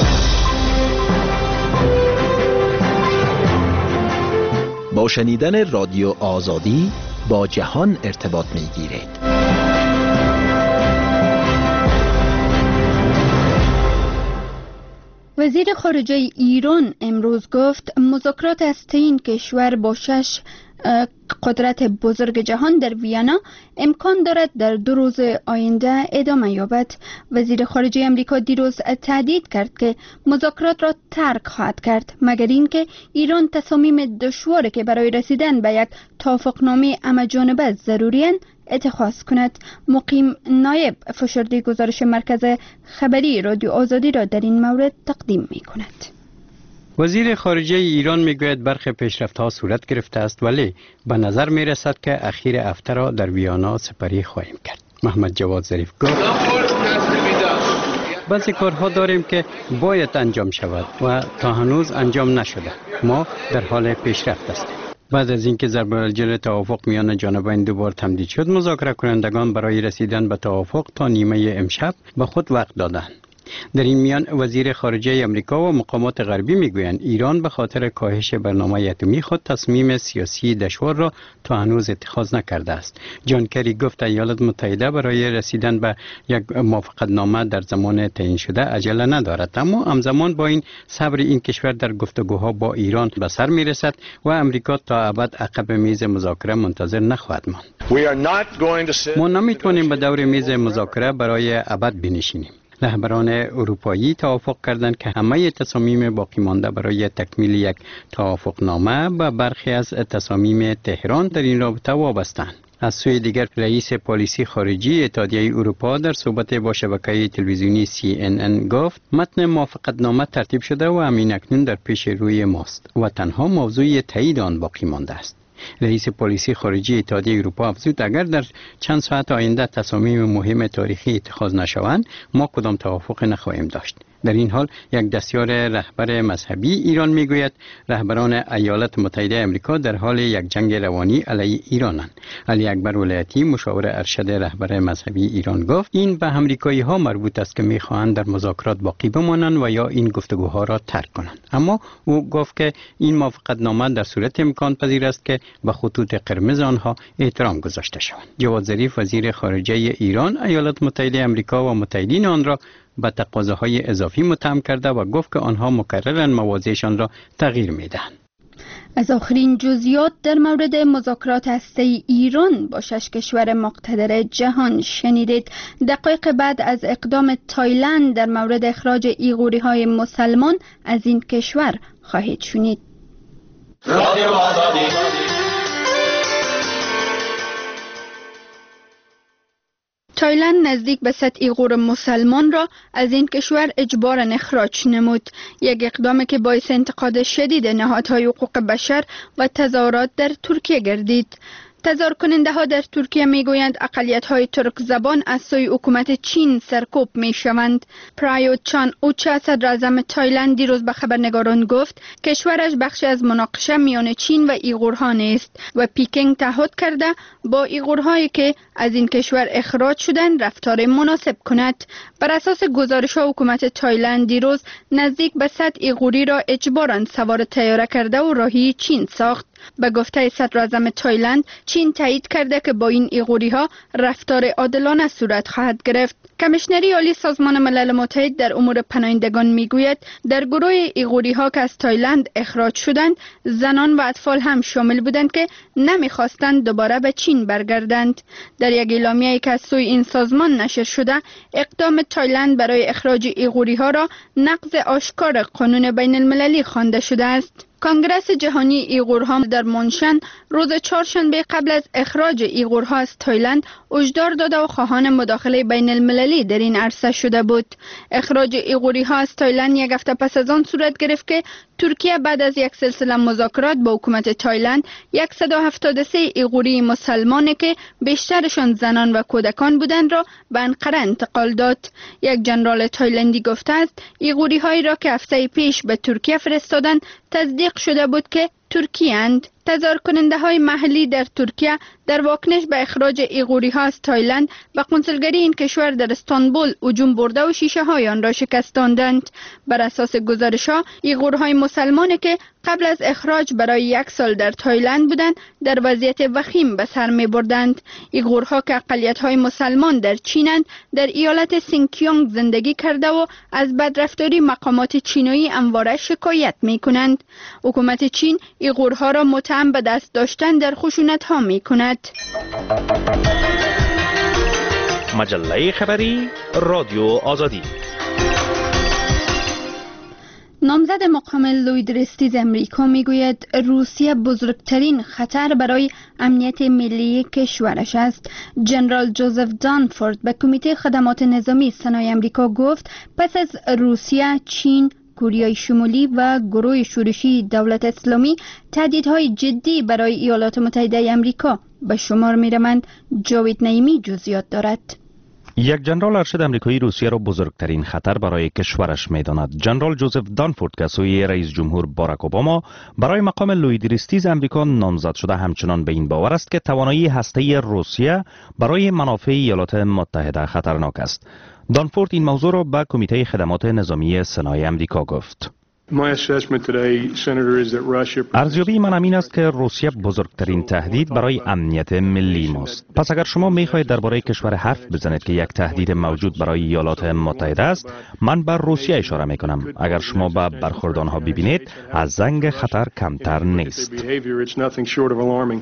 با شنیدن رادیو آزادی با جهان ارتباط میگیرید. وزیر خارجه ایران امروز گفت مذاکرات هسته این کشور با شش قدرت بزرگ جهان در وینا امکان دارد در دو روز آینده ادامه یابد. وزیر خارجه امریکا دیروز تهدید کرد که مذاکرات را ترک خواهد کرد مگر اینکه ایران تصامیم دشواری که برای رسیدن به یک توافقنامه همه‌جانبه ضروری‌اند اتخاذ کند. مقیم نایب فشرده گزارش مرکز خبری رادیو آزادی را در این مورد تقدیم می کند. وزیر خارجه ایران میگوید برخی پیشرفت‌ها صورت گرفته است ولی به نظر می رسد که اخیر هفته را در ویانا سپری خواهیم کرد. محمد جواد ظریف گفت بعضی کارها داریم که باید انجام شود و تا هنوز انجام نشده. ما در حال پیشرفت هستیم. بعد از اینکه ضرب الجل توافق میان جانبین دوبار تمدید شد، مذاکره کنندگان برای رسیدن به توافق تا نیمه امشب به خود وقت دادند. در این میان وزیر خارجه امریکا و مقامات غربی میگویند ایران به خاطر کاهش برنامه اتمی خود تصمیم سیاسی دشوار را تا هنوز اتخاذ نکرده است. جان کری گفت ایالات متحده برای رسیدن به یک موافقتنامه در زمان تعیین شده عجله ندارد، اما همزمان با این صبر این کشور در گفتگوها با ایران به سر میرسد و امریکا تا ابد عقب میز مذاکره منتظر نخواهد ماند. ما نمیتوانیم به دور میز مذاکره برای ابد بنشینیم. رهبران اروپایی توافق کردند که همه تصامیم باقی مانده برای تکمیل یک توافقنامه به برخی از تصامیم تهران در این رابطه وابستند. از سوی دیگر رئیس پالیسی خارجی اتحادیه اروپا در صحبت با شبکه تلویزیونی سی ان ان گفت متن موافقتنامه ترتیب شده و همین اکنون در پیش روی ماست و تنها موضوع تایید آن باقی مانده است. رئیس پالیسی خارجی اتحادیه اروپا افزود اگر در چند ساعت آینده تصامیم مهم تاریخی اتخاذ نشوند ما کدام توافق نخواهیم داشت. در این حال یک دستیار رهبر مذهبی ایران میگوید رهبران ایالات متحده آمریکا در حال یک جنگ روانی علیه ایرانند. علی اکبر ولایتی مشاور ارشد رهبر مذهبی ایران گفت این به آمریکایی ها مربوط است که میخواهند در مذاکرات باقی بمانند و یا این گفتگوها را ترک کنند. اما او گفت که این موافقتنامه در صورت امکان پذیر است که به خطوط قرمز آنها احترام گذاشته شود. جواد ظریف وزیر خارجه ایران ایالات متحده آمریکا و متحدین آن را به تقاضاهای اضافی متهم کرده و گفت که آنها مکرراً مواضعشان را تغییر میدهند. از آخرین جزئیات در مورد مذاکرات هسته‌ای ایران با شش کشور مقتدر جهان شنیدید. دقایق بعد از اقدام تایلند در مورد اخراج ایغوری‌های مسلمان از این کشور خواهید شنید. رادیو آزادی. تایلند نزدیک به صد ایغور مسلمان را از این کشور اجباراً اخراج نمود، یک اقدامی که باعث انتقاد شدید نهادهای حقوق بشر و تظاهرات در ترکیه گردید. تظاهر کننده ها در ترکیه می گویند اقلیت های ترک زبان از سوی حکومت چین سرکوب می شوند. پرایوت چان اوچا صدر اعظم تایلند دیروز به خبرنگاران گفت کشورش بخشی از مناقشه میان چین و ایغورها نیست و پیکنگ تعهد کرده با ایغورهایی که از این کشور اخراج شدند رفتار مناسب کند. بر اساس گزارش ها حکومت تایلند دیروز نزدیک به صد ایغوری را اجباراً سوار طیاره کرده و راهی چین ساخت. به گفته صدر اعظم تایلند چین تایید کرده که با این ایغوری ها رفتار عادلانه صورت خواهد گرفت. کمیشنری عالی سازمان ملل متحد در امور پناهندگان میگوید در گروه ایغوری ها که از تایلند اخراج شدند زنان و اطفال هم شامل بودند که نمیخواستند دوباره به چین برگردند. در یک اعلامیه‌ای که از سوی این سازمان نشر شده اقدام تایلند برای اخراج ایغوری ها را نقض آشکار قانون بین المللی خوانده شده است. کنگره جهانی ایغورها در مونشن روز چهارشنبه قبل از اخراج ایغورها از تایلند هشدار داده و خواهان مداخله بین المللی در این عرصه شده بود. اخراج ایغوری ها از تایلند یک هفته پس از آن صورت گرفت که ترکیه بعد از یک سلسله مذاکرات با حکومت تایلند صد و هفتاد و سه ایغوری مسلمانی که بیشترشان زنان و کودکان بودند را به انقره انتقال داد. یک جنرال تایلندی گفته است ایغوری هایی را که هفته پیش به ترکیه فرستادند تصدیق شده بود که ترکیه اند. تظاهر کننده های محلی در ترکیه در واکنش به اخراج ایغوری ها از تایلند به قنسولگری این کشور در استانبول هجوم برده و شیشه های آن را شکستاندند. بر اساس گزارش ها ایغورهای مسلمانی که قبل از اخراج برای یک سال در تایلند بودند در وضعیت وخیم به سر می بردند. ایغورها که اقلیت های مسلمان در چینند در ایالت سینکیونگ زندگی کرده و از بدرفتاری مقامات چینی همواره شکایت می کنند. حکومت چین ایغورها را متهم به دست داشتن در خشونت ها می کند. مجله خبری رادیو آزادی. نامزد مقام لوید رستیز امریکا میگوید روسیه بزرگترین خطر برای امنیت ملی کشورش است. جنرال جوزف دانفورد به کمیته خدمات نظامی سنای امریکا گفت پس از روسیه، چین، کره شمالی و گروه شورشی دولت اسلامی تهدیدهای جدی برای ایالات متحده امریکا به شمار می‌روند. جاوید نعیمی جزئیات دارد. یک جنرال ارشد امریکایی روسیه را بزرگترین خطر برای کشورش می‌داند. جنرال جوزف دانفورد که سوی رئیس جمهور باراک اوباما برای مقام لوید رستیز امریکا نامزد شده همچنان به این باور است که توانایی هسته‌ای روسیه برای منافع ایالات متحده خطرناک است. دانفورد این موضوع را به کمیته خدمات نظامی سنای امریکا گفت. ارزیابی من همین است که روسیه بزرگترین تهدید برای امنیت ملی ماست. پس اگر شما میخواهید درباره کشور حرف بزنید که یک تهدید موجود برای ایالات متحده است، من بر روسیه اشاره میکنم. اگر شما به برخورد آنها ببینید، از زنگ خطر کمتر نیست.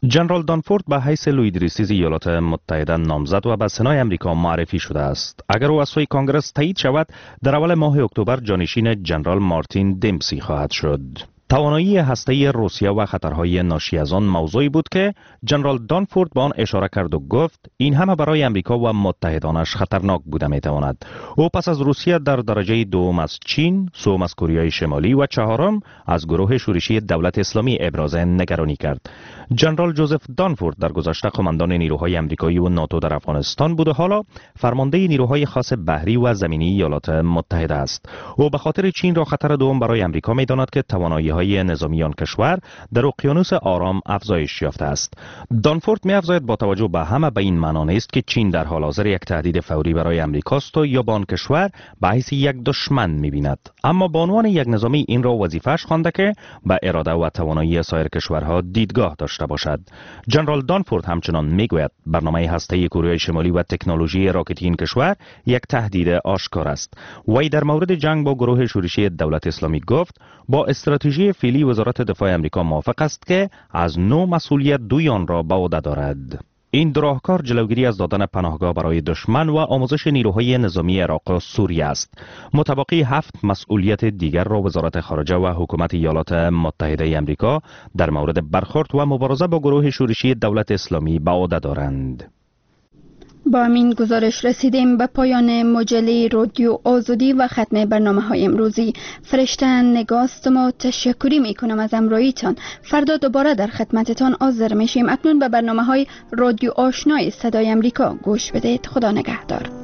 جنرال دانفورد به حیث لویدریستیز ایالات متحده نامزد و به سنای امریکا معرفی شده است. اگر او از سوی کانگرس تایید شود، در اول ماه اکتبر جانشین جنرال مارتین دمپسی خواهد شد. توانایی هسته‌ای روسیه و خطرهای ناشی از آن موضوعی بود که جنرال دانفورد به آن اشاره کرد و گفت این همه برای امریکا و متحدانش خطرناک بوده میتواند. او پس از روسیه در درجه دوم از چین، سوم از کره شمالی و چهارم از گروه شورشی دولت اسلامی ابراز نگرانی کرد. جنرال جوزف دانفورد در گذشته قماندان نیروهای امریکایی و ناتو در افغانستان بود و حالا فرمانده نیروهای خاص بحری و زمینی ایالات متحده است. او به خاطر چین را خطر دوم برای امریکا میداند که توانایی های نظامی آن کشور در اقیانوس آرام افزایش یافته است. دانفورد می افزاید با توجه به همه به این معنا نیست که چین در حال حاضر یک تهدید فوری برای امریکاست و یا با آن کشور به حیث یک دشمن می بیند، اما به عنوان یک نظامی این را وظیفه‌اش خوانده که به اراده و توانایی سایر کشورها دیدگاه داشته باشد. جنرال دانفورد همچنان می گوید برنامه هسته‌ای کره شمالی و تکنولوژی راکتی این کشور یک تهدید آشکار است. وی در مورد جنگ با گروه شورشی دولت اسلامی گفت با استراتژی فعلی وزارت دفاع امریکا موافق است که از نو مسئولیت دوی آن را به عهده دارد. این دو راهکار جلوگیری از دادن پناهگاه برای دشمن و آموزش نیروهای نظامی عراق و سوریه است. متبقی هفت مسئولیت دیگر را وزارت خارجه و حکومت ایالات متحده امریکا در مورد برخورد و مبارزه با گروه شورشی دولت اسلامی به عهده دارند. با همین گزارش رسیدیم به پایان مجله رادیو آزادی و ختم برنامه های امروزی. فرشته نگاست ما تشکری می کنم از همراهیتان. فردا دوباره در خدمتتان حاضر میشیم. اکنون به برنامه های رادیو آشنای صدای امریکا گوش بدید. خدا نگهدار.